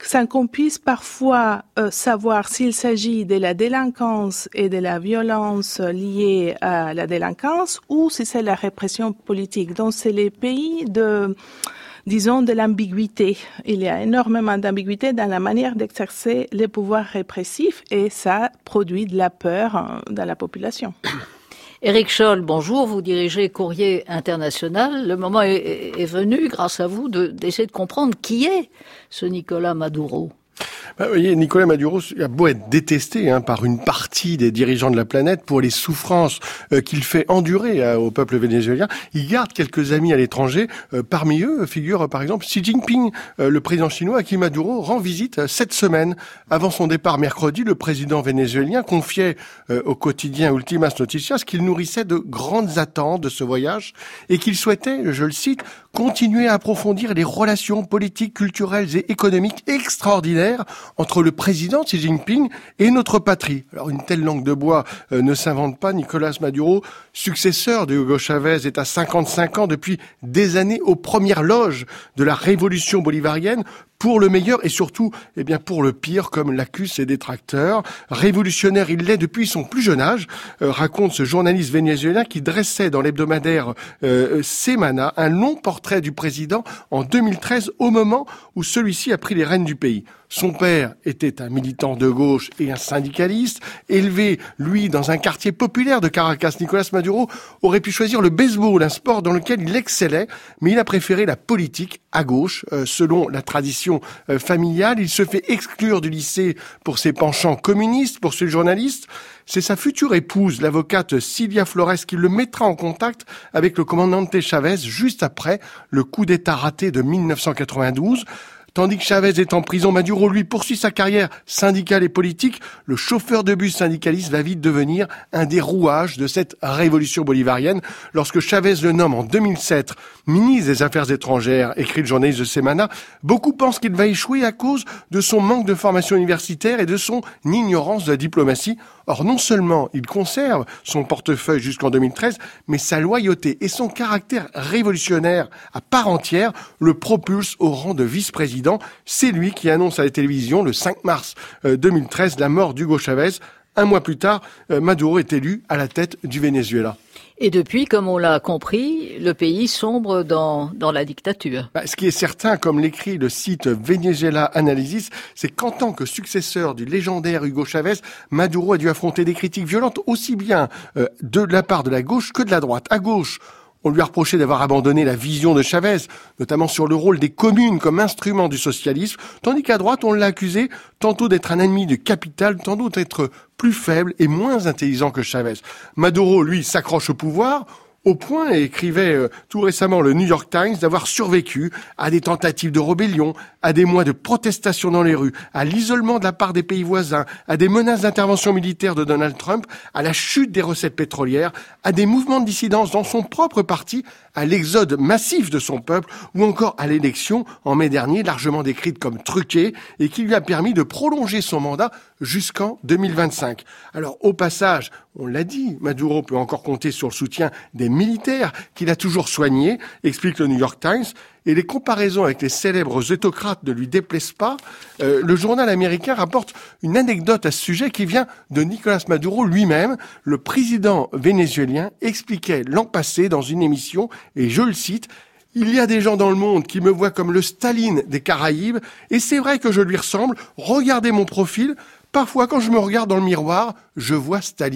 sans qu'on puisse parfois euh, savoir s'il s'agit de la délinquance et de la violence liée à la délinquance ou si c'est la répression politique. Donc c'est les pays de, disons, de l'ambiguïté. Il y a énormément d'ambiguïté dans la manière d'exercer les pouvoirs répressifs et ça produit de la peur dans la population. Éric Scholl, bonjour, vous dirigez Courrier International. Le moment est, est venu, grâce à vous, de, d'essayer de comprendre qui est ce Nicolás Maduro. Bah, vous voyez, Nicolás Maduro a beau être détesté hein, par une partie des dirigeants de la planète pour les souffrances euh, qu'il fait endurer euh, au peuple vénézuélien, il garde quelques amis à l'étranger. Euh, parmi eux figure euh, par exemple Xi Jinping, euh, le président chinois à qui Maduro rend visite euh, cette semaine. Avant son départ mercredi, le président vénézuélien confiait euh, au quotidien Ultimas Noticias qu'il nourrissait de grandes attentes de ce voyage et qu'il souhaitait, je le cite, continuer à approfondir les relations politiques, culturelles et économiques extraordinaires entre le président Xi Jinping et notre patrie. Alors une telle langue de bois euh, ne s'invente pas. Nicolás Maduro, successeur de Hugo Chavez, est à cinquante-cinq ans depuis des années aux premières loges de la révolution bolivarienne, pour le meilleur et surtout, eh bien, pour le pire, comme l'accusent ses détracteurs. Révolutionnaire, il l'est depuis son plus jeune âge, euh, raconte ce journaliste vénézuélien qui dressait dans l'hebdomadaire euh, Semana un long portrait du président en deux mille treize, au moment où celui-ci a pris les rênes du pays. Son père était un militant de gauche et un syndicaliste. Élevé, lui, dans un quartier populaire de Caracas, Nicolás Maduro aurait pu choisir le baseball, un sport dans lequel il excellait, mais il a préféré la politique à gauche, euh, selon la tradition euh, familiale. Il se fait exclure du lycée pour ses penchants communistes, pour ce journaliste. C'est sa future épouse, l'avocate Silvia Flores, qui le mettra en contact avec le commandante Chavez juste après le coup d'État raté de mille neuf cent quatre-vingt-douze. Tandis que Chavez est en prison, Maduro, lui, poursuit sa carrière syndicale et politique. Le chauffeur de bus syndicaliste va vite devenir un des rouages de cette révolution bolivarienne. Lorsque Chavez le nomme en deux mille sept ministre des Affaires étrangères, écrit le journaliste de Semana, beaucoup pensent qu'il va échouer à cause de son manque de formation universitaire et de son ignorance de la diplomatie. Or, non seulement il conserve son portefeuille jusqu'en deux mille treize, mais sa loyauté et son caractère révolutionnaire à part entière le propulsent au rang de vice-président. C'est lui qui annonce à la télévision le cinq mars deux mille treize la mort d'Hugo Chavez. Un mois plus tard, Maduro est élu à la tête du Venezuela. Et depuis, comme on l'a compris, le pays sombre dans, dans la dictature. Bah, ce qui est certain, comme l'écrit le site Venezuela Analysis, c'est qu'en tant que successeur du légendaire Hugo Chavez, Maduro a dû affronter des critiques violentes aussi bien euh, de la part de la gauche que de la droite. À gauche, on lui a reproché d'avoir abandonné la vision de Chavez, notamment sur le rôle des communes comme instrument du socialisme, tandis qu'à droite, on l'a accusé tantôt d'être un ennemi du capital, tantôt d'être plus faible et moins intelligent que Chavez. Maduro, lui, s'accroche au pouvoir, au point, et écrivait euh, tout récemment le New York Times, d'avoir survécu à des tentatives de rébellion, à des mois de protestation dans les rues, à l'isolement de la part des pays voisins, à des menaces d'intervention militaire de Donald Trump, à la chute des recettes pétrolières, à des mouvements de dissidence dans son propre parti, à l'exode massif de son peuple, ou encore à l'élection en mai dernier, largement décrite comme truquée, et qui lui a permis de prolonger son mandat jusqu'en deux mille vingt-cinq. Alors, au passage, on l'a dit, Maduro peut encore compter sur le soutien des militaires qu'il a toujours soignés, explique le New York Times, et les comparaisons avec les célèbres autocrates ne lui déplaisent pas. Euh, le journal américain rapporte une anecdote à ce sujet qui vient de Nicolás Maduro lui-même. Le président vénézuélien expliquait l'an passé dans une émission, et je le cite, « Il y a des gens dans le monde qui me voient comme le Staline des Caraïbes, et c'est vrai que je lui ressemble. Regardez mon profil. Parfois, quand je me regarde dans le miroir, je vois Staline. »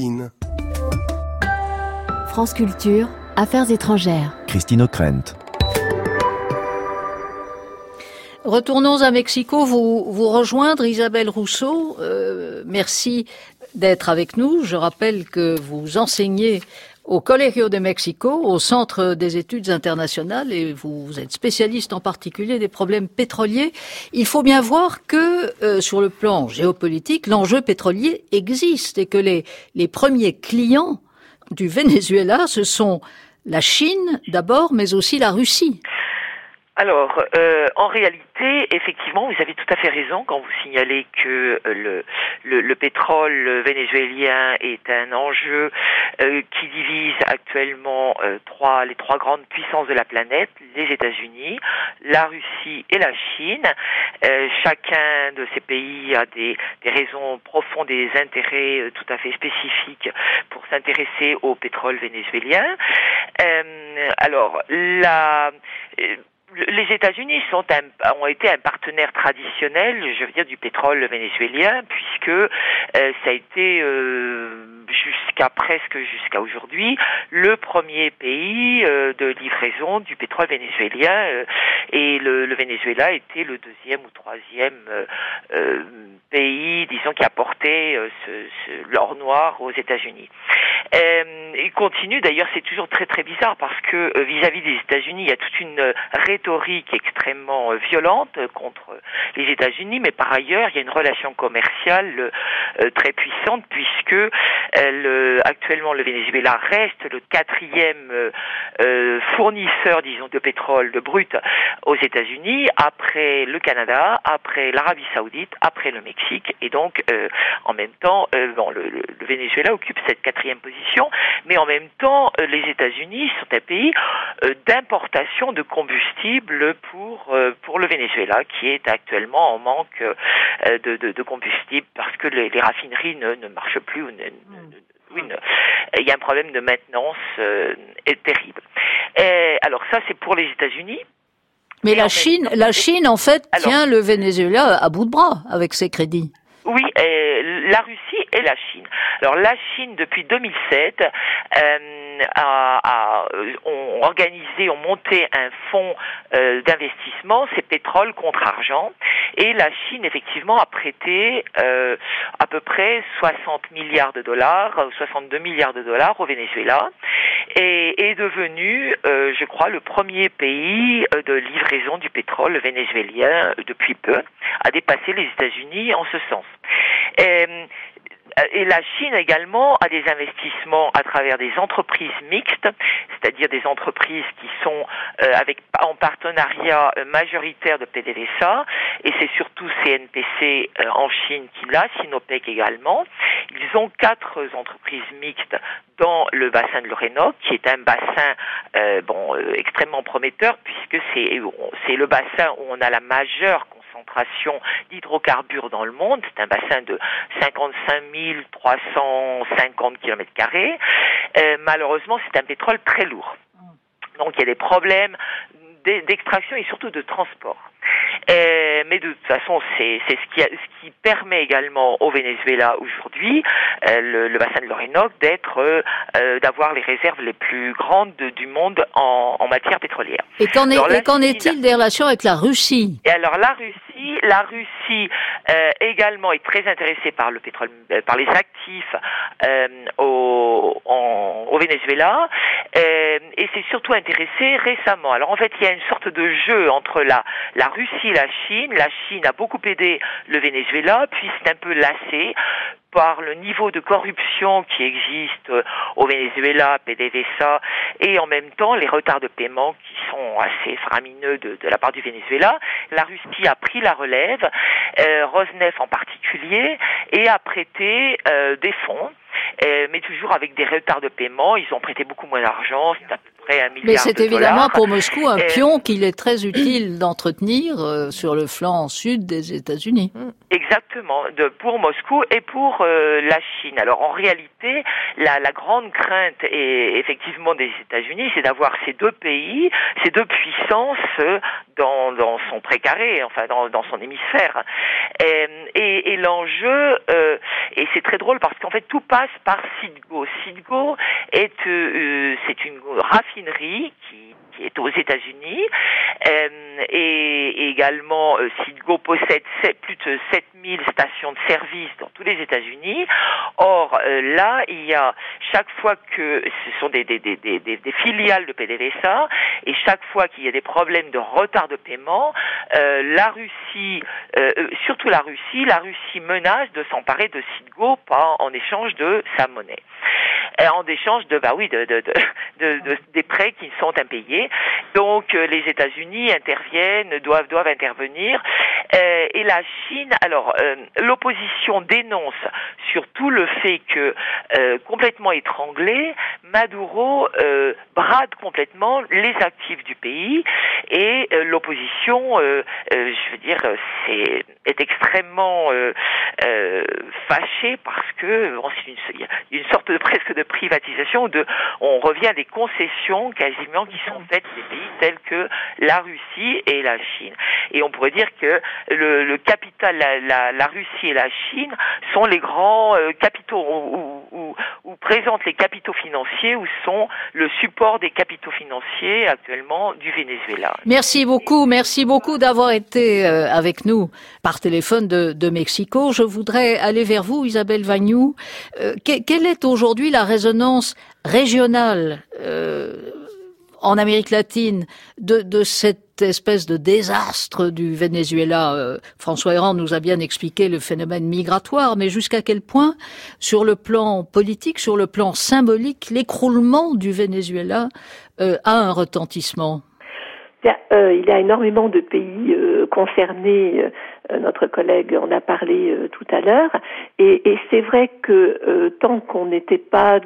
France Culture, Affaires étrangères. Christine O'Krent. Retournons à Mexico, vous, vous rejoindre, Isabelle Rousseau. Euh, merci d'être avec nous. Je rappelle que vous enseignez au Colegio de Mexico, au Centre des études internationales, et vous, vous êtes spécialiste en particulier des problèmes pétroliers. Il faut bien voir que, euh, sur le plan géopolitique, l'enjeu pétrolier existe et que les, les premiers clients du Venezuela, ce sont la Chine d'abord, mais aussi la Russie. Alors, euh, en réalité, effectivement, vous avez tout à fait raison quand vous signalez que euh, le, le, le pétrole vénézuélien est un enjeu euh, qui divise actuellement euh, trois, les trois grandes puissances de la planète, les États-Unis, la Russie et la Chine. Euh, chacun de ces pays a des, des raisons profondes et des intérêts euh, tout à fait spécifiques pour s'intéresser au pétrole vénézuélien. Euh, alors, la... Euh, Les États-Unis sont un, ont été un partenaire traditionnel, je veux dire, du pétrole vénézuélien, puisque euh, ça a été euh, jusqu'à presque jusqu'à aujourd'hui le premier pays euh, de livraison du pétrole vénézuélien, euh, et le, le Venezuela était le deuxième ou troisième euh, euh, pays, disons, qui apportait euh, ce, ce, l'or noir aux États-Unis. Euh, il continue, d'ailleurs, c'est toujours très très bizarre parce que euh, vis-à-vis des États-Unis, il y a toute une euh, rhétorique extrêmement euh, violente euh, contre les États-Unis, mais par ailleurs, il y a une relation commerciale euh, très puissante puisque euh, le, actuellement le Venezuela reste le quatrième euh, euh, fournisseur, disons, de pétrole de brut aux États-Unis, après le Canada, après l'Arabie Saoudite, après le Mexique, et donc euh, en même temps, euh, bon, le, le, le Venezuela occupe cette quatrième position, mais en même temps, euh, les États-Unis sont un pays euh, d'importation de combustible pour euh, pour le Venezuela, qui est actuellement en manque euh, de, de, de combustible parce que les, les raffineries ne, ne marchent plus. Ou ne, ne, oui, ne, il y a un problème de maintenance euh, terrible. Et, alors ça, c'est pour les États-Unis. Mais la Chine, la Chine, en fait, alors, tient le Venezuela à bout de bras avec ses crédits. Oui, euh, la Russie et la Chine. Alors la Chine, depuis deux mille sept, euh, a, a, ont organisé, ont monté un fonds euh, d'investissement, c'est pétrole contre argent, et la Chine, effectivement, a prêté euh, à peu près soixante milliards de dollars, soixante-deux milliards de dollars au Venezuela, et est devenu, euh, je crois, le premier pays de livraison du pétrole vénézuélien depuis peu, a dépassé les États-Unis en ce sens. Et, et la Chine également a des investissements à travers des entreprises mixtes, c'est-à-dire des entreprises qui sont euh, avec en partenariat majoritaire de P D V S A, et c'est surtout C N P C euh, en Chine qui l'a, Sinopec également. Ils ont quatre entreprises mixtes dans le bassin de l'Orénoque, qui est un bassin euh, bon euh, extrêmement prometteur puisque c'est c'est le bassin où on a la majeure concentration d'hydrocarbures dans le monde. C'est un bassin de cinquante-cinq mille trois cent cinquante kilomètres carrés. Euh, malheureusement, c'est un pétrole très lourd. Donc il y a des problèmes d'extraction et surtout de transport. Euh, mais de toute façon, c'est, c'est ce, qui a, ce qui permet également au Venezuela aujourd'hui, euh, le, le bassin de l'Orénoque, d'être, euh, d'avoir les réserves les plus grandes de, du monde en, en matière pétrolière. Et qu'en, est, alors, et qu'en est-il des relations avec la Russie ? Et alors la Russie, la Russie euh, également est très intéressée par le pétrole, euh, par les actifs euh, au, en, au Venezuela, euh, et s'est surtout intéressée récemment. Alors en fait, il y a une sorte de jeu entre la la Russie et la Chine. La Chine a beaucoup aidé le Venezuela, puis c'est un peu lassé par le niveau de corruption qui existe au Venezuela, P D V S A, et en même temps les retards de paiement qui sont assez faramineux de, de la part du Venezuela. La Russie a pris la relève, euh, Rosneft en particulier, et a prêté euh, des fonds, euh, mais toujours avec des retards de paiement. Ils ont prêté beaucoup moins d'argent, c'est à peu près un milliard de dollars. Mais c'est évidemment pour Moscou un euh, pion qu'il est très utile d'entretenir euh, sur le flanc sud des États-Unis. Exactement, de, pour Moscou et pour euh, la Chine. Alors en réalité, la, la grande crainte est, effectivement des États-Unis, c'est d'avoir ces deux pays, ces deux puissances euh, dans, dans son précaré, enfin dans, dans son hémisphère. Et, et, et l'enjeu, euh, et c'est très drôle parce qu'en fait tout passe par Citgo. Citgo est euh, c'est une raffinerie qui qui est aux États-Unis, euh, et, et également euh, Citgo possède sept, plus de sept mille stations de service dans tous les États-Unis. Or euh, là, il y a chaque fois que ce sont des, des, des, des, des filiales de P D V S A, et chaque fois qu'il y a des problèmes de retard de paiement, euh, la Russie, euh, surtout la Russie, la Russie menace de s'emparer de Citgo en échange de sa monnaie. euh, en échange de, bah oui, de, de, de, de, de des prêts qui sont impayés. Donc euh, les États-Unis interviennent, doivent doivent intervenir, euh, et la Chine. Alors euh, l'opposition dénonce surtout le fait que euh, complètement étranglé, Maduro euh, brade complètement les actifs du pays, et euh, l'opposition, euh, euh, je veux dire, c'est est extrêmement euh, euh, fâchée parce que bon, c'est une, il y a une sorte de presque de privatisation, de on revient à des concessions quasiment qui sont faites des pays tels que la Russie et la Chine. Et on pourrait dire que le, le capital, la, la, la Russie et la Chine sont les grands euh, capitaux où, où, où présentent les capitaux financiers, où sont le support des capitaux financiers actuellement du Venezuela. Merci beaucoup, merci beaucoup d'avoir été euh, avec nous par téléphone de, de Mexico. Je voudrais aller vers vous, Isabelle Vagnoux. Euh, que, quelle est aujourd'hui la résonance régionale euh, en Amérique latine de, de cette espèce de désastre du Venezuela? euh, François Héran nous a bien expliqué le phénomène migratoire, mais jusqu'à quel point, sur le plan politique, sur le plan symbolique, l'écroulement du Venezuela euh, a un retentissement? Il y a, euh, il y a énormément de pays euh, concernés. Euh, notre collègue en a parlé euh, tout à l'heure. Et, et c'est vrai que euh, tant qu'on n'était pas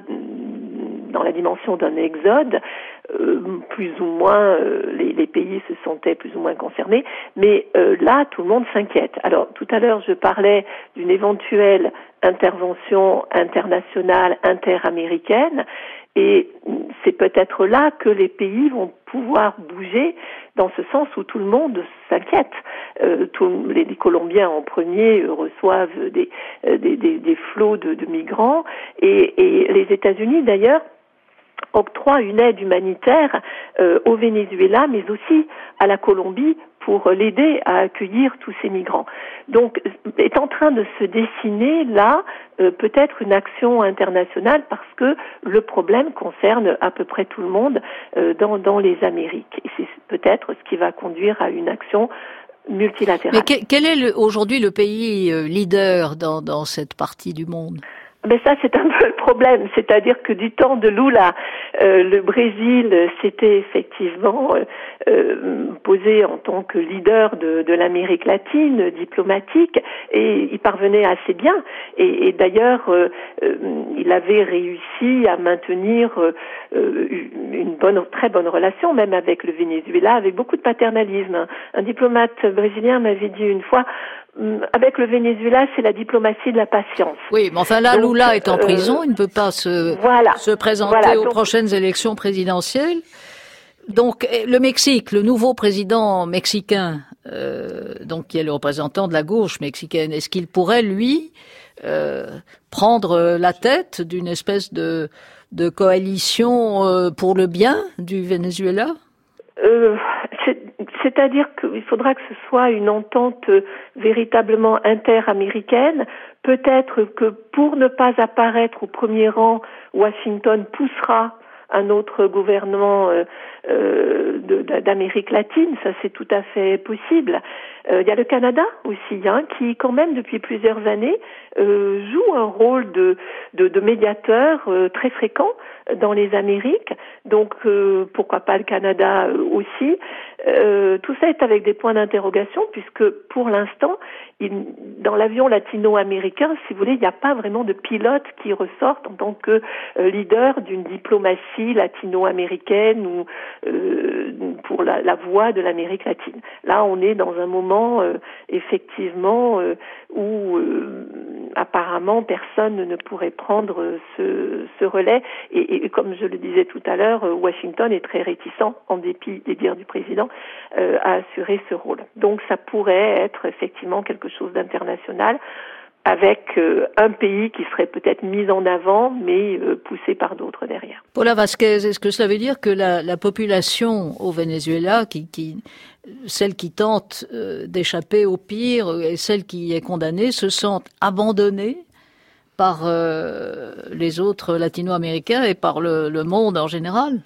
dans la dimension d'un exode, euh, plus ou moins euh, les, les pays se sentaient plus ou moins concernés. Mais euh, là, tout le monde s'inquiète. Alors, tout à l'heure, je parlais d'une éventuelle intervention internationale, interaméricaine. Et c'est peut-être là que les pays vont pouvoir bouger dans ce sens où tout le monde s'inquiète. Euh, tout, les, les Colombiens en premier euh, reçoivent des, euh, des, des, des flots de, de migrants, et, et les États-Unis d'ailleurs octroient une aide humanitaire euh, au Venezuela, mais aussi à la Colombie pour l'aider à accueillir tous ces migrants. Donc, est en train de se dessiner là euh, peut-être une action internationale, parce que le problème concerne à peu près tout le monde euh, dans, dans les Amériques. Et c'est peut-être ce qui va conduire à une action multilatérale. Mais que, quel est le, aujourd'hui le pays euh, leader dans, dans cette partie du monde? Mais ça, c'est un peu le problème. C'est-à-dire que du temps de Lula, euh, le Brésil s'était effectivement euh, euh, posé en tant que leader de, de l'Amérique latine, diplomatique, et il parvenait assez bien. Et, et d'ailleurs, euh, euh, il avait réussi à maintenir euh, une bonne, très bonne relation, même avec le Venezuela, avec beaucoup de paternalisme. Un diplomate brésilien m'avait dit une fois: avec le Venezuela, c'est la diplomatie de la patience. Oui, mais enfin là, donc, Lula est en prison, euh, il ne peut pas se, voilà, se présenter voilà, aux donc, prochaines élections présidentielles. Donc, le Mexique, le nouveau président mexicain, euh, donc qui est le représentant de la gauche mexicaine, est-ce qu'il pourrait, lui, euh, prendre la tête d'une espèce de, de coalition euh, pour le bien du Venezuela? euh, c'est, C'est-à-dire qu'il faudra que ce soit une entente véritablement interaméricaine. Peut-être que pour ne pas apparaître au premier rang, Washington poussera un autre gouvernement euh, euh, de, d'Amérique latine, ça c'est tout à fait possible. Euh, il y a le Canada aussi, hein, qui quand même depuis plusieurs années euh, joue un rôle de, de, de médiateur euh, très fréquent dans les Amériques. Donc euh, pourquoi pas le Canada euh, aussi. Euh, tout ça est avec des points d'interrogation, puisque pour l'instant, il, dans l'avion latino-américain, si vous voulez, il n'y a pas vraiment de pilote qui ressortent en tant que euh, leader d'une diplomatie latino-américaine ou euh, pour la, la voix de l'Amérique latine. Là, on est dans un moment euh, effectivement euh, où euh, apparemment personne ne pourrait prendre ce, ce relais. Et, et comme je le disais tout à l'heure, Washington est très réticent, en dépit des dires du président, euh, à assurer ce rôle. Donc ça pourrait être effectivement quelque chose d'international, avec euh, un pays qui serait peut-être mis en avant, mais euh, poussé par d'autres derrière. Paula Vasquez, est-ce que cela veut dire que la, la population au Venezuela, qui, qui, celle qui tente euh, d'échapper au pire et celle qui est condamnée, se sentent abandonnées par euh, les autres latino-américains et par le, le monde en général?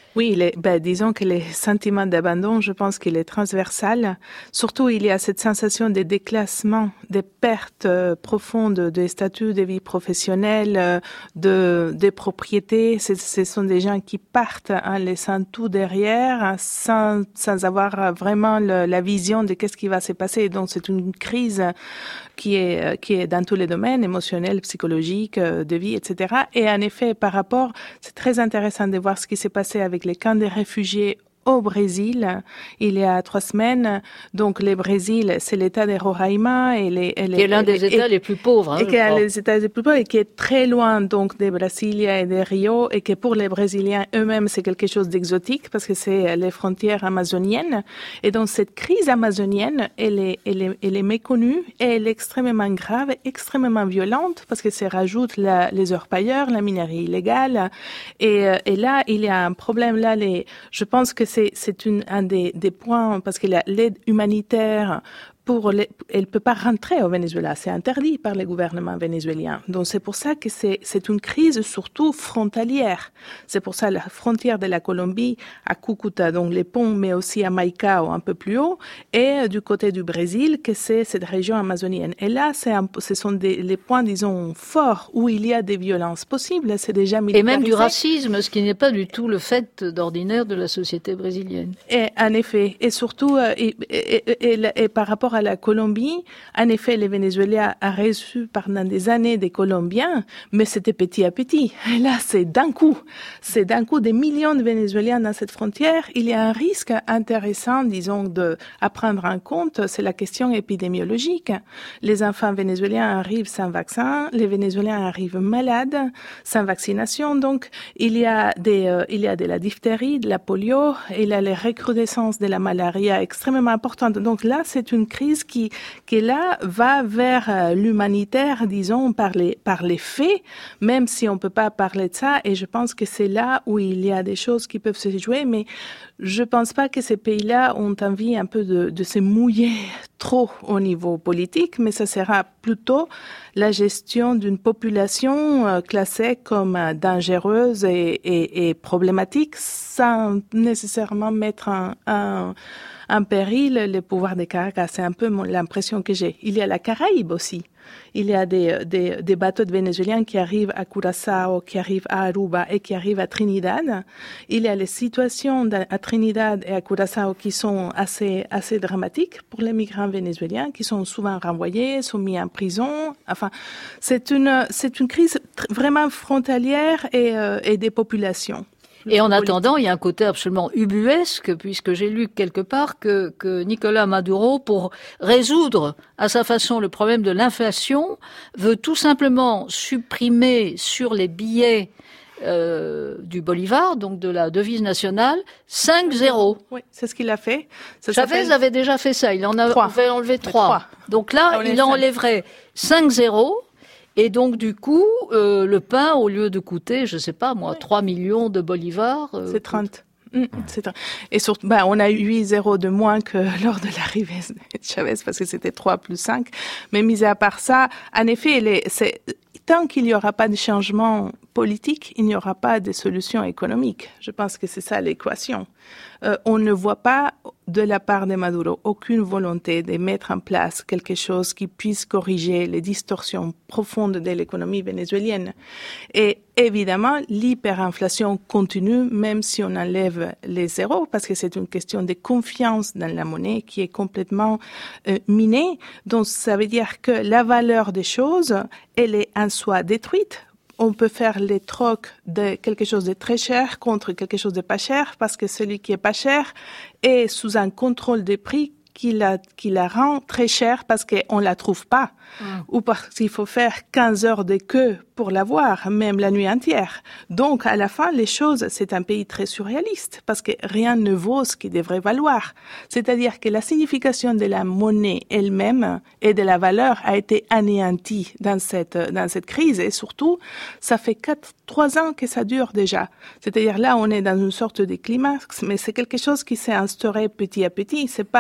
Oui, les, ben, disons que le sentiment d'abandon, je pense qu'il est transversal. Surtout, il y a cette sensation de déclassement, des pertes euh, profondes des statuts de vie professionnelle, euh, de, des propriétés. Ce, ce sont des gens qui partent en laissant tout derrière, sans, sans avoir vraiment le, la vision de qu'est-ce qui va se passer. Donc, c'est une crise qui est, qui est dans tous les domaines, émotionnels, psychologiques, de vie, et cetera. Et en effet, par rapport, c'est très intéressant de voir ce qui s'est passé avec les camps des réfugiés au Brésil, il y a trois semaines. Donc, le Brésil, c'est l'État de Roraima et les, et les, qui est l'un des et, États et, les plus pauvres. Hein, et qui est les États les plus pauvres et qui est très loin, donc, de Brasilia et de Rio, et que pour les Brésiliens eux-mêmes, c'est quelque chose d'exotique parce que c'est les frontières amazoniennes. Et donc, cette crise amazonienne, elle est, elle est, elle est méconnue et elle est extrêmement grave, extrêmement violente parce que ça rajoute la, les orpailleurs, la minerie illégale. Et, et là, il y a un problème là, les, je pense que c'est, c'est une, un des, des points, parce que l'aide humanitaire, pour les, elle peut pas rentrer au Venezuela. C'est interdit par le gouvernement vénézuélien. Donc, c'est pour ça que c'est, c'est une crise surtout frontalière. C'est pour ça la frontière de la Colombie à Cúcuta, donc les ponts, mais aussi à Maicao, un peu plus haut, et du côté du Brésil, que c'est cette région amazonienne. Et là, c'est un, ce sont des, les points, disons, forts où il y a des violences possibles. C'est déjà militarisé. Et même du racisme, ce qui n'est pas du tout le fait d'ordinaire de la société brésilienne. Et, en effet. Et surtout, et, et, et, et, et par rapport à la Colombie, en effet, les Vénézuéliens ont reçu pendant des années des Colombiens, mais c'était petit à petit. Et là, c'est d'un coup. C'est d'un coup des millions de Vénézuéliens dans cette frontière. Il y a un risque intéressant, disons, de, à prendre en compte, c'est la question épidémiologique. Les enfants vénézuéliens arrivent sans vaccin, les Vénézuéliens arrivent malades, sans vaccination. Donc, il y a des, euh, il y a de la diphtérie, de la polio, il y a les recrudescences de la malaria extrêmement importantes. Donc là, c'est une crise qui, qui là va vers l'humanitaire, disons, par les, par les faits, même si on peut pas parler de ça. Et je pense que c'est là où il y a des choses qui peuvent se jouer, mais je pense pas que ces pays-là ont envie un peu de, de se mouiller trop au niveau politique, mais ça sera plutôt la gestion d'une population euh, classée comme euh, dangereuse et, et, et problématique, sans nécessairement mettre en, en, en péril le pouvoir de Caracas. C'est un peu mon, l'impression que j'ai. Il y a la Caraïbe aussi. Il y a des, des, des bateaux de Vénézuéliens qui arrivent à Curaçao, qui arrivent à Aruba et qui arrivent à Trinidad. Il y a les situations à Trinidad et à Curaçao qui sont assez, assez dramatiques pour les migrants vénézuéliens, qui sont souvent renvoyés, sont mis en prison. Enfin, c'est une, c'est une crise vraiment frontalière et, euh, et des populations. Et en attendant, il y a un côté absolument ubuesque, puisque j'ai lu quelque part que, que Nicolas Maduro, pour résoudre à sa façon le problème de l'inflation, veut tout simplement supprimer sur les billets euh, du bolivar, donc de la devise nationale, cinq zéros. Oui, c'est ce qu'il a fait. Ça Chavez avait déjà fait ça, il en a fait enlever trois. Donc là, ah, il enlèverait cinq zéros. Et donc, du coup, euh, le pain, au lieu de coûter, je sais pas, moi, trois millions de bolivars... Euh, c'est trente. Mmh, c'est trente. Et surtout, ben, on a eu huit zéros de moins que lors de l'arrivée de Chavez, parce que c'était trois plus cinq. Mais mis à part ça, en effet, les, c'est, tant qu'il n'y aura pas de changement politique, il n'y aura pas de solution économique. Je pense que c'est ça l'équation. Euh, on ne voit pas de la part de Maduro aucune volonté de mettre en place quelque chose qui puisse corriger les distorsions profondes de l'économie vénézuélienne. Et évidemment, l'hyperinflation continue même si on enlève les zéros, parce que c'est une question de confiance dans la monnaie qui est complètement euh, minée. Donc, ça veut dire que la valeur des choses, elle est en soi détruite. On peut faire les trocs de quelque chose de très cher contre quelque chose de pas cher, parce que celui qui est pas cher est sous un contrôle des prix qui la, qui la rend très chère parce qu'on la trouve pas. Mmh. Ou parce qu'il faut faire quinze heures de queue pour l'avoir, même la nuit entière. Donc, à la fin, les choses, c'est un pays très surréaliste parce que rien ne vaut ce qui devrait valoir. C'est-à-dire que la signification de la monnaie elle-même et de la valeur a été anéantie dans cette, dans cette crise. Et surtout, ça fait quatre, trois ans que ça dure déjà. C'est-à-dire là, on est dans une sorte de climax, mais c'est quelque chose qui s'est instauré petit à petit. C'est pas une apparition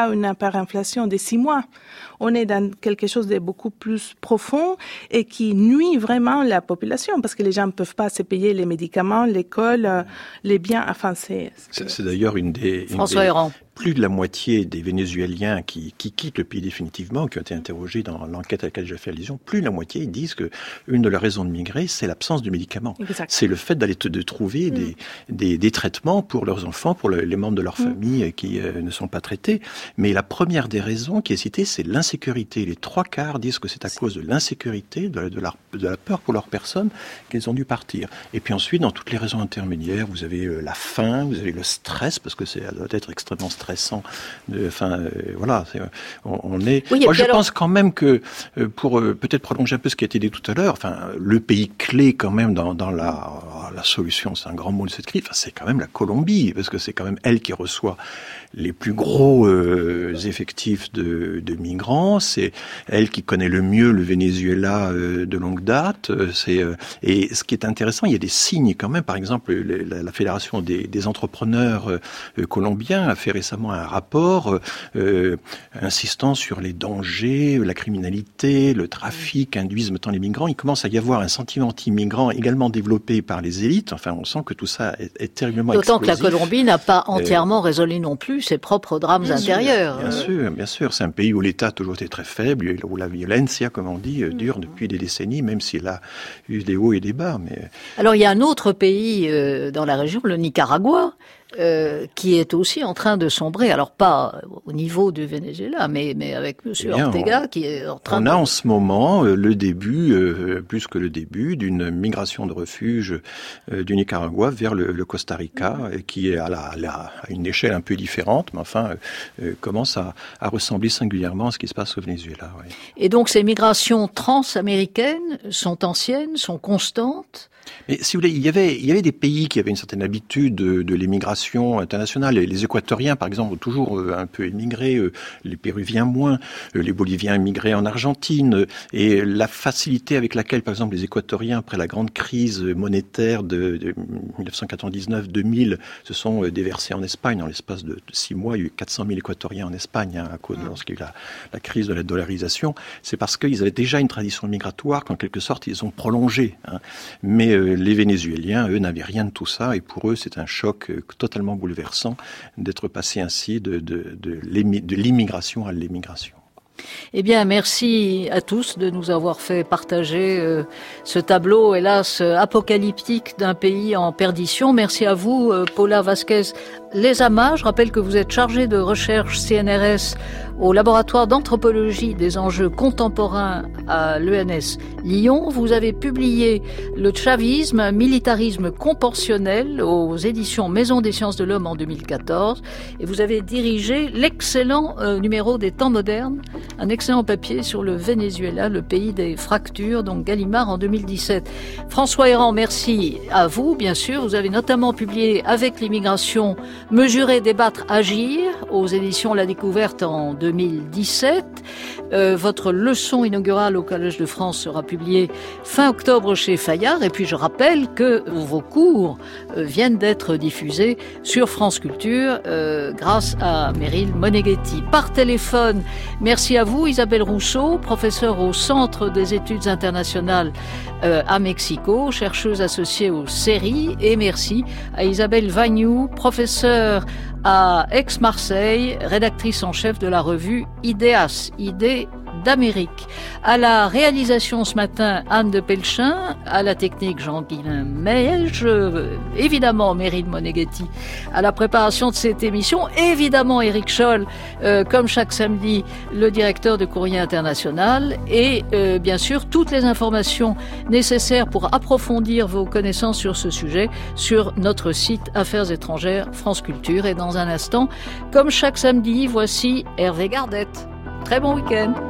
l'hyperinflation des six mois. On est dans quelque chose de beaucoup plus profond et qui nuit vraiment la population parce que les gens ne peuvent pas se payer les médicaments, l'école, les biens. Enfin, c'est... C'est, c'est d'ailleurs une des... Une François des... Héran. Plus de la moitié des Vénézuéliens qui, qui quittent le pays définitivement, qui ont été interrogés dans l'enquête à laquelle j'ai fait allusion, plus de la moitié ils disent que une de leurs raisons de migrer, c'est l'absence de médicaments. Exact. C'est le fait d'aller te, de trouver mm. des, des, des traitements pour leurs enfants, pour le, les membres de leur mm. famille qui euh, ne sont pas traités. Mais la première des raisons qui est citée, c'est l'insécurité. Les trois quarts disent que c'est à cause de l'insécurité, de, de, la, de la peur pour leur personne, qu'ils ont dû partir. Et puis ensuite, dans toutes les raisons intermédiaires, vous avez euh, la faim, vous avez le stress, parce que ça doit être extrêmement stressant. Enfin, euh, voilà, c'est, on, on est. Oui, moi, je alors... pense quand même que euh, pour euh, peut-être prolonger un peu ce qui a été dit tout à l'heure, enfin, le pays clé quand même dans, dans la, la solution, c'est un grand mot de cette crise. Enfin, c'est quand même la Colombie, parce que c'est quand même elle qui reçoit les plus gros euh, effectifs de, de migrants. C'est elle qui connaît le mieux le Venezuela euh, de longue date. C'est euh, et ce qui est intéressant, il y a des signes quand même. Par exemple, la, la Fédération des, des entrepreneurs euh, colombiens a fait récemment un rapport euh, insistant sur les dangers, la criminalité, le trafic induisent tant les migrants. Il commence à y avoir un sentiment anti-migrant également développé par les élites. Enfin, on sent que tout ça est, est terriblement D'autant explosif. que la Colombie n'a pas entièrement euh, résolu non plus ses propres drames bien intérieurs. Sûr, bien sûr, bien sûr. C'est un pays où l'État a toujours été très faible, où la violencia, comme on dit, dure depuis des décennies, même s'il a eu des hauts et des bas. Mais... Alors, il y a un autre pays euh, dans la région, le Nicaragua, Euh, qui est aussi en train de sombrer, alors pas au niveau du Venezuela, mais, mais avec M. Eh bien, Ortega, on, qui est en train on de... a en ce moment euh, le début, euh, plus que le début, d'une migration de refuge euh, du Nicaragua vers le, le Costa Rica, mmh. qui est à, la, à, la, à une échelle un peu différente, mais enfin, euh, commence à, à ressembler singulièrement à ce qui se passe au Venezuela. Oui. Et donc ces migrations transaméricaines sont anciennes, sont constantes? Mais si vous voulez, il y avait, il y avait des pays qui avaient une certaine habitude de, de l'émigration internationale. Les Équatoriens, par exemple, ont toujours un peu émigré, les Péruviens moins, les Boliviens émigraient en Argentine. Et la facilité avec laquelle, par exemple, les Équatoriens, après la grande crise monétaire de, de dix-neuf cent quatre-vingt-dix-neuf deux mille, se sont déversés en Espagne. En l'espace de six mois, il y a eu quatre cent mille Équatoriens en Espagne, hein, à cause de lorsqu'il y a eu la, la crise de la dollarisation. C'est parce qu'ils avaient déjà une tradition migratoire qu'en quelque sorte, ils ont prolongé. Hein. Mais euh, les Vénézuéliens, eux, n'avaient rien de tout ça, et pour eux, c'est un choc euh, totalement bouleversant d'être passé ainsi de, de, de, de l'immigration à l'émigration. Eh bien, merci à tous de nous avoir fait partager euh, ce tableau, hélas, apocalyptique d'un pays en perdition. Merci à vous, euh, Paula Vázquez-Lezama. Je rappelle que vous êtes chargée de recherche C N R S au laboratoire d'anthropologie des enjeux contemporains à l'E N S Lyon. Vous avez publié Le chavisme, un militarisme comportionnel aux éditions Maison des sciences de l'homme en deux mille quatorze. Et vous avez dirigé l'excellent euh, numéro des Temps modernes, un excellent papier sur le Venezuela, le pays des fractures, donc Gallimard en deux mille dix-sept. François Héran, merci à vous, bien sûr. Vous avez notamment publié Avec l'immigration, Mesurer, débattre, agir aux éditions La Découverte en deux mille dix-sept. Euh, votre leçon inaugurale au Collège de France sera publiée fin octobre chez Fayard. Et puis je rappelle que vos cours euh, viennent d'être diffusés sur France Culture euh, grâce à Meryl Moneghetti. Par téléphone, merci à vous Isabelle Rousseau, professeure au Centre des études internationales euh, à Mexico, chercheuse associée au C E R I, et merci à Isabelle Vagnoux, professeure à Aix-Marseille, rédactrice en chef de la revue Ideas, Idées d'Amérique. À la réalisation ce matin, Anne de Pelchin, à la technique Jean-Guilain Meige, euh, évidemment Meryl Moneghetti, à la préparation de cette émission, évidemment Éric Scholl, euh, comme chaque samedi, le directeur de Courrier International, et euh, bien sûr toutes les informations nécessaires pour approfondir vos connaissances sur ce sujet sur notre site Affaires étrangères France Culture. Et dans un instant, comme chaque samedi, voici Hervé Gardette. Très bon week-end.